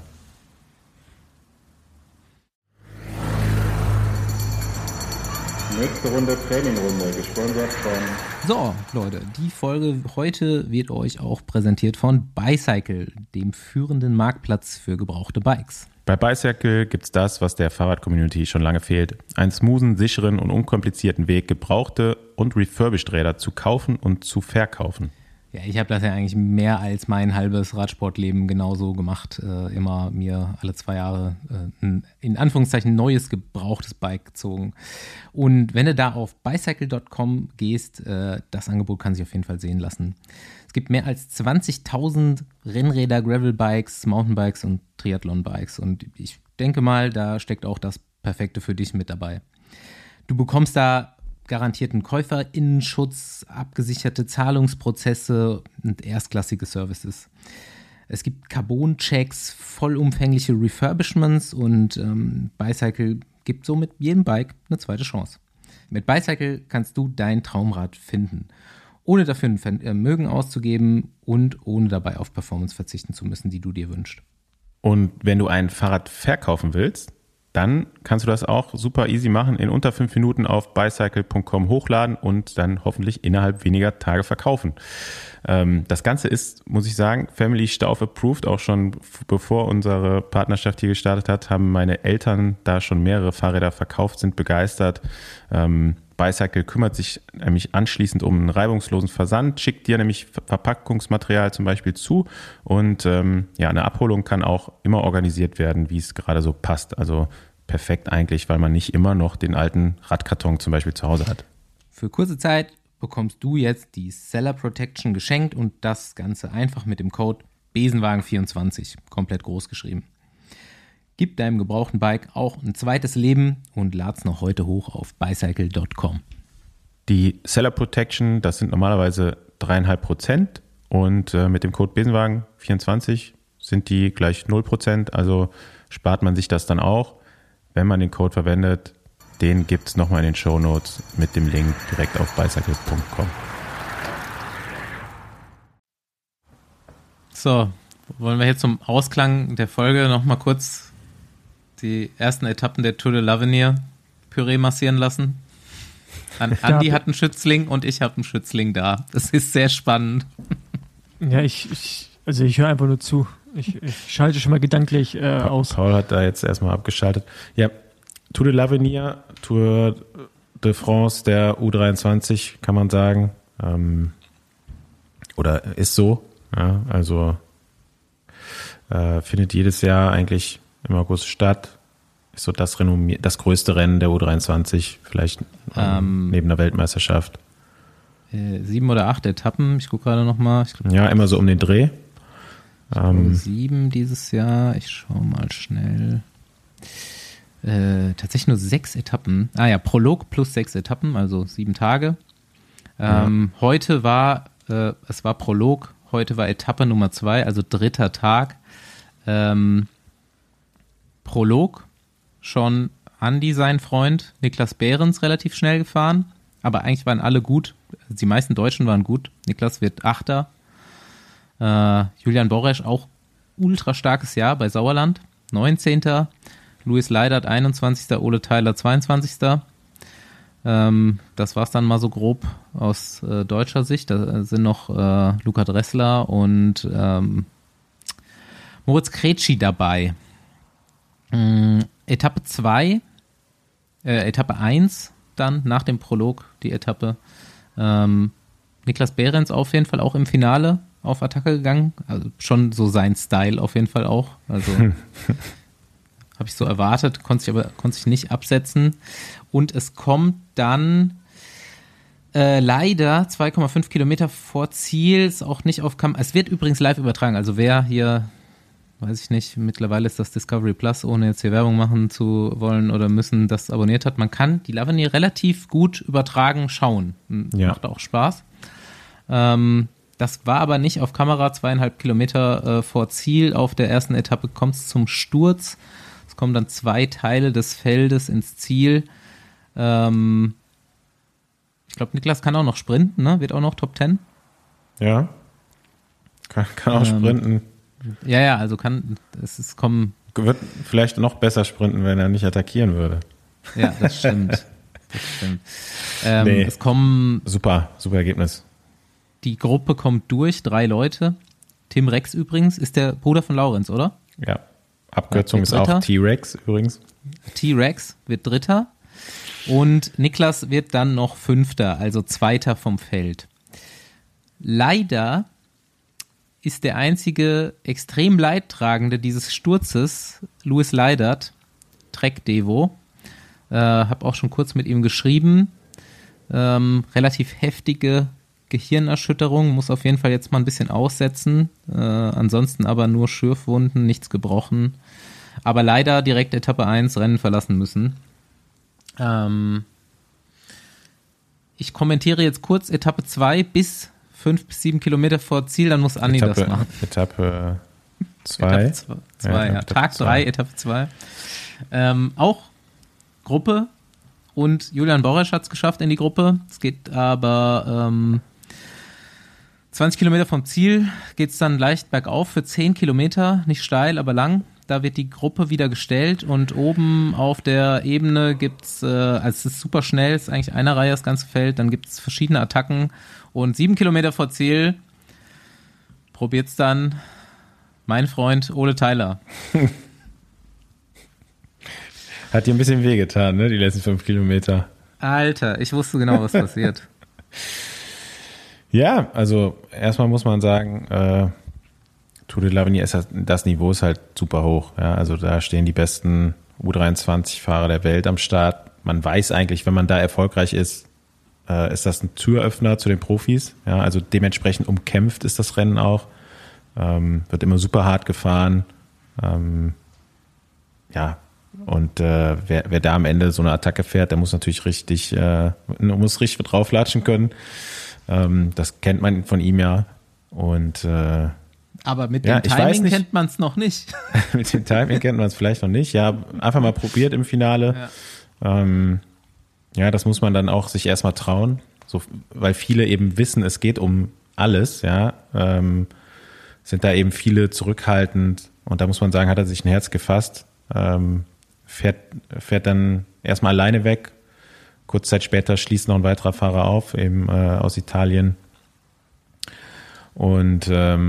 Speaker 4: Nächste Runde Trainingrunde, gesponsert von...
Speaker 1: So, Leute, die Folge heute wird euch auch präsentiert von Bicycle, dem führenden Marktplatz für gebrauchte Bikes.
Speaker 3: Bei Bicycle gibt es das, was der Fahrrad-Community schon lange fehlt. Einen smoothen, sicheren und unkomplizierten Weg, gebrauchte und refurbished Räder zu kaufen und zu verkaufen.
Speaker 1: Ja, ich habe das ja eigentlich mehr als mein halbes Radsportleben genauso gemacht. Immer mir alle 2 Jahre ein, in Anführungszeichen, neues gebrauchtes Bike gezogen. Und wenn du da auf bicycle.com gehst, das Angebot kann sich auf jeden Fall sehen lassen. Es gibt mehr als 20.000 Rennräder, Gravelbikes, Mountainbikes und Triathlon-Bikes. Und ich denke mal, da steckt auch das Perfekte für dich mit dabei. Du bekommst da garantierten KäuferInnenschutz, abgesicherte Zahlungsprozesse und erstklassige Services. Es gibt Carbon-Checks, vollumfängliche Refurbishments und Bicycle gibt somit jedem Bike eine zweite Chance. Mit Bicycle kannst du dein Traumrad finden, ohne dafür ein Vermögen auszugeben und ohne dabei auf Performance verzichten zu müssen, die du dir wünschst.
Speaker 3: Und wenn du ein Fahrrad verkaufen willst, dann kannst du das auch super easy machen, in unter 5 Minuten auf bicycle.com hochladen und dann hoffentlich innerhalb weniger Tage verkaufen. Das Ganze ist, muss ich sagen, Family Stauf approved. Auch schon bevor unsere Partnerschaft hier gestartet hat, haben meine Eltern da schon mehrere Fahrräder verkauft, sind begeistert. Bicycle kümmert sich nämlich anschließend um einen reibungslosen Versand, schickt dir nämlich Verpackungsmaterial zum Beispiel zu und eine Abholung kann auch immer organisiert werden, wie es gerade so passt. Also perfekt eigentlich, weil man nicht immer noch den alten Radkarton zum Beispiel zu Hause hat.
Speaker 1: Für kurze Zeit bekommst du jetzt die Seller Protection geschenkt und das Ganze einfach mit dem Code Besenwagen24, komplett groß geschrieben. Gib deinem gebrauchten Bike auch ein zweites Leben und lad's noch heute hoch auf bicycle.com.
Speaker 3: Die Seller Protection, das sind normalerweise 3,5% und mit dem Code Besenwagen24 sind die gleich 0%, also spart man sich das dann auch, wenn man den Code verwendet. Den gibt es nochmal in den Shownotes mit dem Link direkt auf bicycle.com.
Speaker 1: So, wollen wir jetzt zum Ausklang der Folge nochmal kurz die ersten Etappen der Tour de l'Avenir Püree massieren lassen? Andi hat einen Schützling und ich habe einen Schützling da. Das ist sehr spannend.
Speaker 2: Ja, ich höre einfach nur zu. Ich schalte schon mal gedanklich aus.
Speaker 3: Paul hat da jetzt erstmal abgeschaltet. Ja, Tour de l'Avenir, Tour de France der U23, kann man sagen. Oder ist so. Ja, also findet jedes Jahr eigentlich im August statt. Ist so das größte Rennen der U23, vielleicht neben der Weltmeisterschaft.
Speaker 1: 7 oder 8 Etappen, ich gucke gerade nochmal.
Speaker 3: Ja, immer so um den Dreh.
Speaker 1: 7 dieses Jahr, ich schaue mal schnell. Tatsächlich nur 6 Etappen. Prolog plus 6 Etappen, also 7 Tage. Heute war, es war Prolog, heute war Etappe Nummer 2, also 3. Tag. Prolog, schon Andi, sein Freund, Niklas Behrens relativ schnell gefahren, aber eigentlich waren alle gut. Die meisten Deutschen waren gut. Niklas wird 8. Julian Boresch auch ultra starkes Jahr bei Sauerland, 19. Louis Leidert 21. Ole Tyler 22. Das war's dann mal so grob aus deutscher Sicht. Da sind noch Luca Dressler und Moritz Kretschi dabei. Etappe 1 dann nach dem Prolog die Etappe. Niklas Behrens auf jeden Fall auch im Finale auf Attacke gegangen. Also schon so sein Style auf jeden Fall auch. Also habe ich so erwartet, konnte sich nicht absetzen. Und es kommt dann leider 2,5 Kilometer vor Ziel, ist auch nicht auf Kamera. Es wird übrigens live übertragen. Also wer hier, weiß ich nicht, mittlerweile ist das Discovery Plus, ohne jetzt hier Werbung machen zu wollen oder müssen, das abonniert hat. Man kann die l'Avenir relativ gut übertragen schauen.
Speaker 3: Ja.
Speaker 1: Macht auch Spaß. Das war aber nicht auf Kamera, 2,5 Kilometer vor Ziel. Auf der ersten Etappe kommt es zum Sturz. Es kommen dann 2 Teile des Feldes ins Ziel. Ich glaube, Niklas kann auch noch sprinten, ne? Wird auch noch Top 10.
Speaker 3: Ja, kann auch sprinten.
Speaker 1: Ja, also kommen.
Speaker 3: Wird vielleicht noch besser sprinten, wenn er nicht attackieren würde.
Speaker 1: Ja, das stimmt.
Speaker 3: Nee.
Speaker 1: Es kommen.
Speaker 3: Super Ergebnis.
Speaker 1: Die Gruppe kommt durch, 3 Leute. Tim Rex übrigens ist der Bruder von Laurenz, oder?
Speaker 3: Ja. Abkürzung ist auch T-Rex übrigens.
Speaker 1: T-Rex wird 3. Und Niklas wird dann noch 5., also 2. vom Feld. Leider ist der einzige extrem Leidtragende dieses Sturzes Louis Leidert, Trek Devo. Hab auch schon kurz mit ihm geschrieben. Relativ heftige Gehirnerschütterung, muss auf jeden Fall jetzt mal ein bisschen aussetzen. Ansonsten aber nur Schürfwunden, nichts gebrochen. Aber leider direkt Etappe 1 Rennen verlassen müssen. Ich kommentiere jetzt kurz Etappe 2 bis 5 bis 7 Kilometer vor Ziel, dann muss Andi das machen.
Speaker 3: Etappe 2.
Speaker 1: Tag 3, Etappe 2. Auch Gruppe und Julian Boresch hat es geschafft in die Gruppe. Es geht aber 20 Kilometer vom Ziel geht es dann leicht bergauf für 10 Kilometer, nicht steil, aber lang. Da wird die Gruppe wieder gestellt und oben auf der Ebene gibt's, also es ist super schnell, es ist eigentlich einer Reihe das ganze Feld, dann gibt's verschiedene Attacken und 7 Kilometer vor Ziel probiert's dann mein Freund Ole Tyler.
Speaker 3: Hat dir ein bisschen wehgetan, ne, die letzten 5 Kilometer.
Speaker 1: Alter, ich wusste genau, was passiert.
Speaker 3: Ja, also erstmal muss man sagen, Tour de l'Avenir ist das Niveau ist halt super hoch. Ja, also da stehen die besten U23-Fahrer der Welt am Start. Man weiß eigentlich, wenn man da erfolgreich ist das ein Türöffner zu den Profis. Ja, also dementsprechend umkämpft ist das Rennen auch. Wird immer super hart gefahren. Ja, und wer da am Ende so eine Attacke fährt, der muss natürlich richtig drauflatschen können. Das kennt man von ihm ja. Und
Speaker 1: aber mit dem Timing kennt man es noch nicht.
Speaker 3: Mit dem Timing kennt man es vielleicht noch nicht. Ja, einfach mal probiert im Finale. Ja, das muss man dann auch sich erstmal trauen. So, weil viele eben wissen, es geht um alles, ja. Sind da eben viele zurückhaltend. Und da muss man sagen, hat er sich ein Herz gefasst. Fährt dann erstmal alleine weg. Kurz Zeit später schließt noch ein weiterer Fahrer auf, eben aus Italien. Und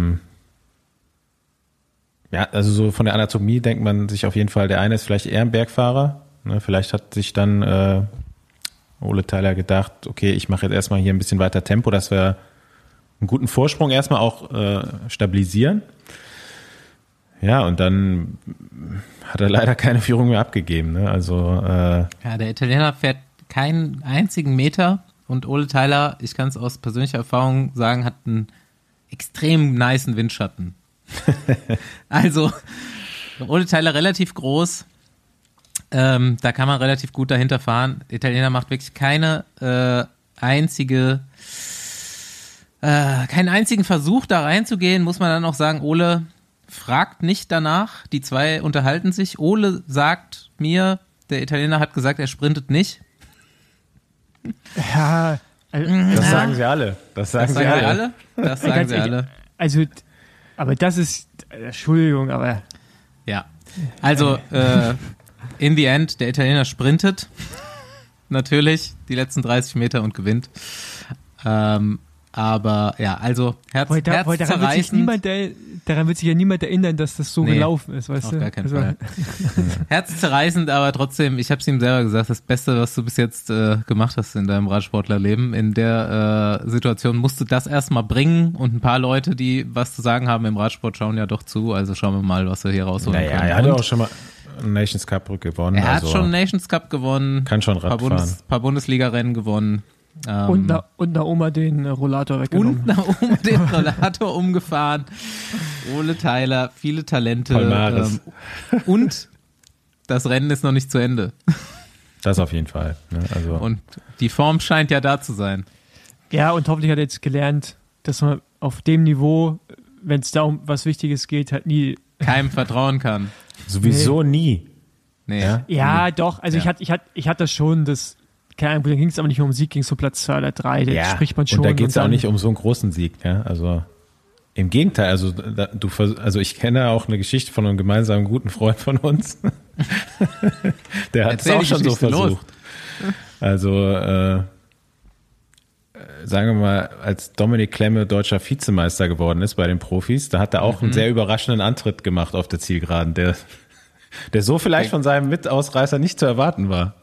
Speaker 3: ja, also so von der Anatomie denkt man sich auf jeden Fall, der eine ist vielleicht eher ein Bergfahrer. Ne? Vielleicht hat sich dann Ole Tyler gedacht, okay, ich mache jetzt erstmal hier ein bisschen weiter Tempo, dass wir einen guten Vorsprung erstmal auch stabilisieren. Ja, und dann hat er leider keine Führung mehr abgegeben. Ne? Also
Speaker 1: ja, der Italiener fährt keinen einzigen Meter und Ole Tyler, ich kann es aus persönlicher Erfahrung sagen, hat einen extrem nicen Windschatten. Also Ole Tyler relativ groß, da kann man relativ gut dahinter fahren. Der Italiener macht wirklich keinen einzigen Versuch da reinzugehen, muss man dann auch sagen. Ole fragt nicht danach, die zwei unterhalten sich. Ole sagt mir, der Italiener hat gesagt, er sprintet nicht.
Speaker 2: Ja,
Speaker 3: das sagen sie alle. Das sagen sie alle.
Speaker 1: Das sagen sie alle.
Speaker 2: Also, aber das ist, Entschuldigung, aber.
Speaker 1: Ja, also in the end, der Italiener sprintet natürlich die letzten 30 Meter und gewinnt. Aber ja, also herzzerreißend.
Speaker 2: Daran wird sich ja niemand erinnern, dass das so gelaufen ist, weißt du?
Speaker 1: Auf gar keinen Fall. Herzzerreißend, aber trotzdem, ich habe es ihm selber gesagt, das Beste, was du bis jetzt gemacht hast in deinem Radsportlerleben, in der Situation musst du das erstmal bringen und ein paar Leute, die was zu sagen haben im Radsport, schauen ja doch zu, also schauen wir mal, was wir hier rausholen können.
Speaker 3: Er hat auch schon mal einen Nations Cup gewonnen.
Speaker 1: Er hat schon einen Nations Cup gewonnen.
Speaker 3: Kann schon Rad fahren.
Speaker 1: Paar Bundesliga-Rennen gewonnen.
Speaker 2: Und einer Oma den Rollator weggenommen.
Speaker 1: Und einer Oma den Rollator umgefahren. Ole Tyler, viele Talente. Und das Rennen ist noch nicht zu Ende.
Speaker 3: Das auf jeden Fall. Ne? Also.
Speaker 1: Und die Form scheint ja da zu sein.
Speaker 2: Ja, und hoffentlich hat er jetzt gelernt, dass man auf dem Niveau, wenn es da um was Wichtiges geht, halt nie
Speaker 1: keinem vertrauen kann.
Speaker 3: Sowieso nie.
Speaker 1: Nee.
Speaker 2: Ja, doch. Also ich hatte das schon, das keine Ahnung, da ging es aber nicht um Sieg, ging es um Platz 2 oder 3, da spricht man schon.
Speaker 3: Und da geht es auch nicht um so einen großen Sieg, ja, also im Gegenteil, also ich kenne auch eine Geschichte von einem gemeinsamen guten Freund von uns, der hat es auch schon so versucht. Also sagen wir mal, als Dominik Klemme deutscher Vizemeister geworden ist bei den Profis, da hat er auch einen sehr überraschenden Antritt gemacht auf der Zielgeraden, der so vielleicht von seinem Mitausreißer nicht zu erwarten war.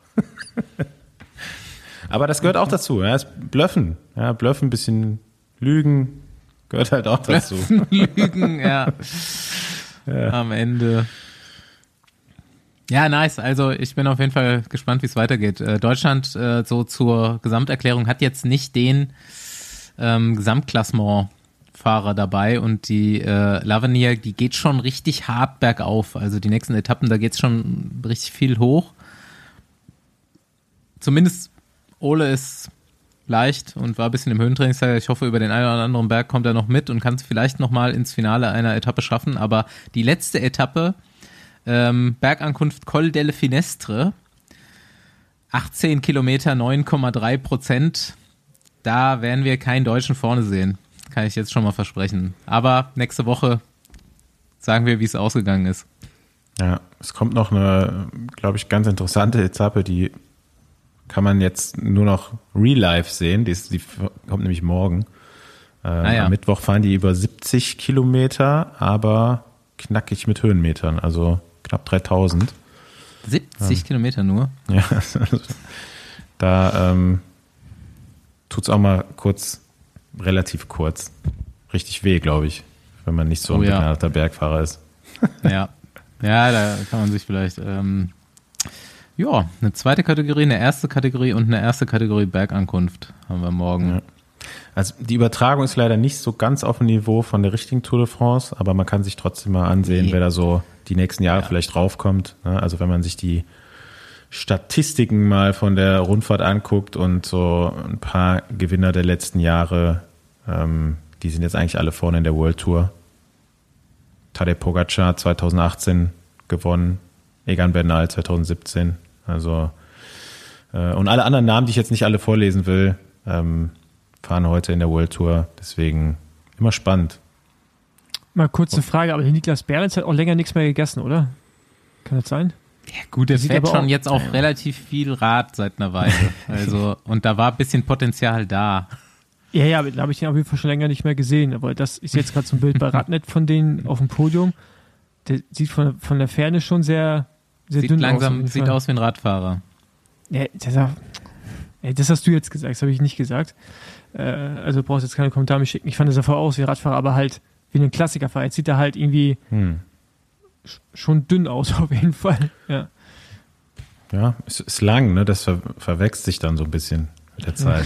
Speaker 3: Aber das gehört auch dazu, ja, das Bluffen, ein bisschen Lügen gehört halt auch dazu.
Speaker 1: Lügen, ja. Am Ende. Ja, nice, also ich bin auf jeden Fall gespannt, wie es weitergeht. Deutschland so zur Gesamterklärung hat jetzt nicht den Gesamtklassement-Fahrer dabei und die l'Avenir, die geht schon richtig hart bergauf, also die nächsten Etappen, da geht es schon richtig viel hoch. Zumindest Ole ist leicht und war ein bisschen im Höhentrainingslager. Ich hoffe, über den einen oder anderen Berg kommt er noch mit und kann es vielleicht nochmal ins Finale einer Etappe schaffen. Aber die letzte Etappe, Bergankunft Col delle Finestre, 18 Kilometer, 9,3%. Da werden wir keinen Deutschen vorne sehen. Kann ich jetzt schon mal versprechen. Aber nächste Woche sagen wir, wie es ausgegangen ist.
Speaker 3: Ja, es kommt noch eine, glaube ich, ganz interessante Etappe, die kann man jetzt nur noch real life sehen. Die kommt nämlich morgen. Am Mittwoch fahren die über 70 Kilometer, aber knackig mit Höhenmetern, also knapp 3000.
Speaker 1: 70 Kilometer nur?
Speaker 3: Ja, da tut's auch mal relativ kurz, richtig weh, glaube ich, wenn man nicht so ein begnadeter Bergfahrer ist.
Speaker 1: Ja, da kann man sich vielleicht eine zweite Kategorie, eine erste Kategorie und eine erste Kategorie Bergankunft haben wir morgen.
Speaker 3: Ja. Also die Übertragung ist leider nicht so ganz auf dem Niveau von der richtigen Tour de France, aber man kann sich trotzdem mal ansehen, wer da so die nächsten Jahre vielleicht draufkommt. Also wenn man sich die Statistiken mal von der Rundfahrt anguckt und so ein paar Gewinner der letzten Jahre, die sind jetzt eigentlich alle vorne in der World Tour. Tadej Pogačar 2018 gewonnen, Egan Bernal 2017. Also und alle anderen Namen, die ich jetzt nicht alle vorlesen will, fahren heute in der World Tour, deswegen immer spannend.
Speaker 2: Mal kurze Frage, aber der Niklas Behrens hat auch länger nichts mehr gegessen, oder? Kann das sein?
Speaker 1: Ja gut, der fährt schon jetzt auch relativ viel Rad seit einer Weile. Also, und da war ein bisschen Potenzial da.
Speaker 2: Ja, aber da habe ich ihn auf jeden Fall schon länger nicht mehr gesehen. Aber das ist jetzt gerade so ein Bild bei Radnet von denen auf dem Podium. Der sieht von der Ferne schon sehr dünn aus.
Speaker 1: Sieht aus wie ein Radfahrer.
Speaker 2: Ja, das hast du jetzt gesagt, das habe ich nicht gesagt. Also brauchst jetzt keine Kommentare mehr schicken. Ich fand, er sah vorher aus wie Radfahrer, aber halt wie ein Klassikerfahrer. Jetzt sieht er halt irgendwie schon dünn aus, auf jeden Fall.
Speaker 3: Ja, es ist lang, ne? Das verwechselt sich dann so ein bisschen mit der Zeit.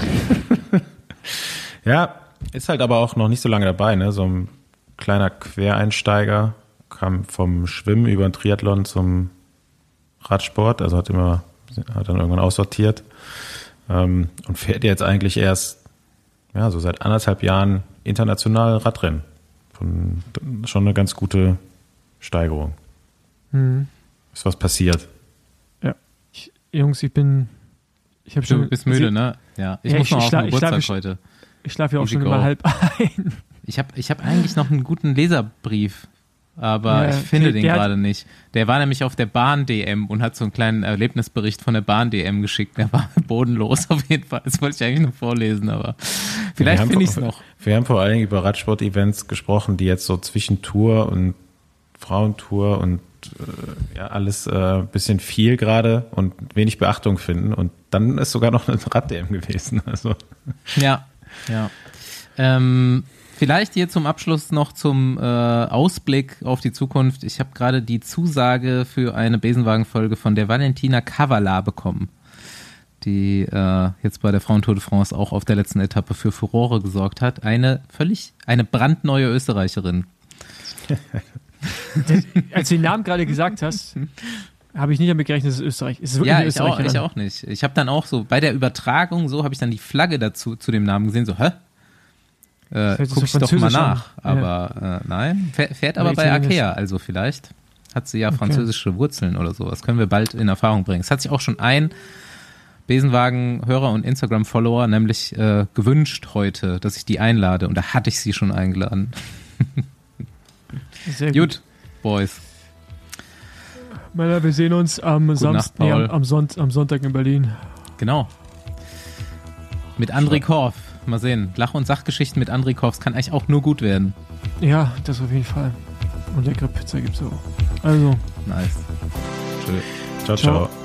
Speaker 3: Ja, ist halt aber auch noch nicht so lange dabei, ne? So ein kleiner Quereinsteiger, kam vom Schwimmen über den Triathlon zum Radsport, also hat dann irgendwann aussortiert und fährt jetzt eigentlich erst so seit 1,5 Jahren international Radrennen. Schon eine ganz gute Steigerung. Ist was passiert.
Speaker 2: Ja. Jungs, du
Speaker 1: bist müde, ne? Ja. Ich muss noch auf den Geburtstag heute.
Speaker 2: Ich schlafe ja auch schon immer 1:30.
Speaker 1: Ich hab eigentlich noch einen guten Leserbrief, aber ich finde den gerade nicht. Der war nämlich auf der Bahn-DM und hat so einen kleinen Erlebnisbericht von der Bahn-DM geschickt. Der war bodenlos auf jeden Fall. Das wollte ich eigentlich noch vorlesen, aber vielleicht finde ich es noch.
Speaker 3: Wir haben vor allen Dingen über Radsport-Events gesprochen, die jetzt so zwischen Tour und Frauentour und alles ein bisschen viel gerade und wenig Beachtung finden. Und dann ist sogar noch eine Rad-DM gewesen. Also.
Speaker 1: Ja. Vielleicht hier zum Abschluss noch zum Ausblick auf die Zukunft. Ich habe gerade die Zusage für eine Besenwagen-Folge von der Valentina Cavala bekommen, die jetzt bei der Frauentour de France auch auf der letzten Etappe für Furore gesorgt hat. Eine brandneue Österreicherin.
Speaker 2: Als du den Namen gerade gesagt hast, habe ich nicht damit gerechnet, dass es Österreich ist.
Speaker 1: Ich auch nicht. Ich habe dann auch so bei der Übertragung habe ich dann die Flagge dazu zu dem Namen gesehen, guck ich doch mal nach. Aber nein, fährt aber bei Arkea, also vielleicht hat sie ja französische Wurzeln oder so. Das können wir bald in Erfahrung bringen. Es hat sich auch schon ein Besenwagen-Hörer und Instagram-Follower nämlich gewünscht heute, dass ich die einlade und da hatte ich sie schon eingeladen.
Speaker 2: Sehr gut,
Speaker 1: Boys.
Speaker 2: Männer, wir sehen uns am Sonntag in Berlin.
Speaker 1: Genau. Mit André Korf. Mal sehen. Lach- und Sachgeschichten mit André Korf. Das kann eigentlich auch nur gut werden.
Speaker 2: Ja, das auf jeden Fall. Und leckere Pizza gibt's auch. Also.
Speaker 1: Nice.
Speaker 3: Tschö. Ciao.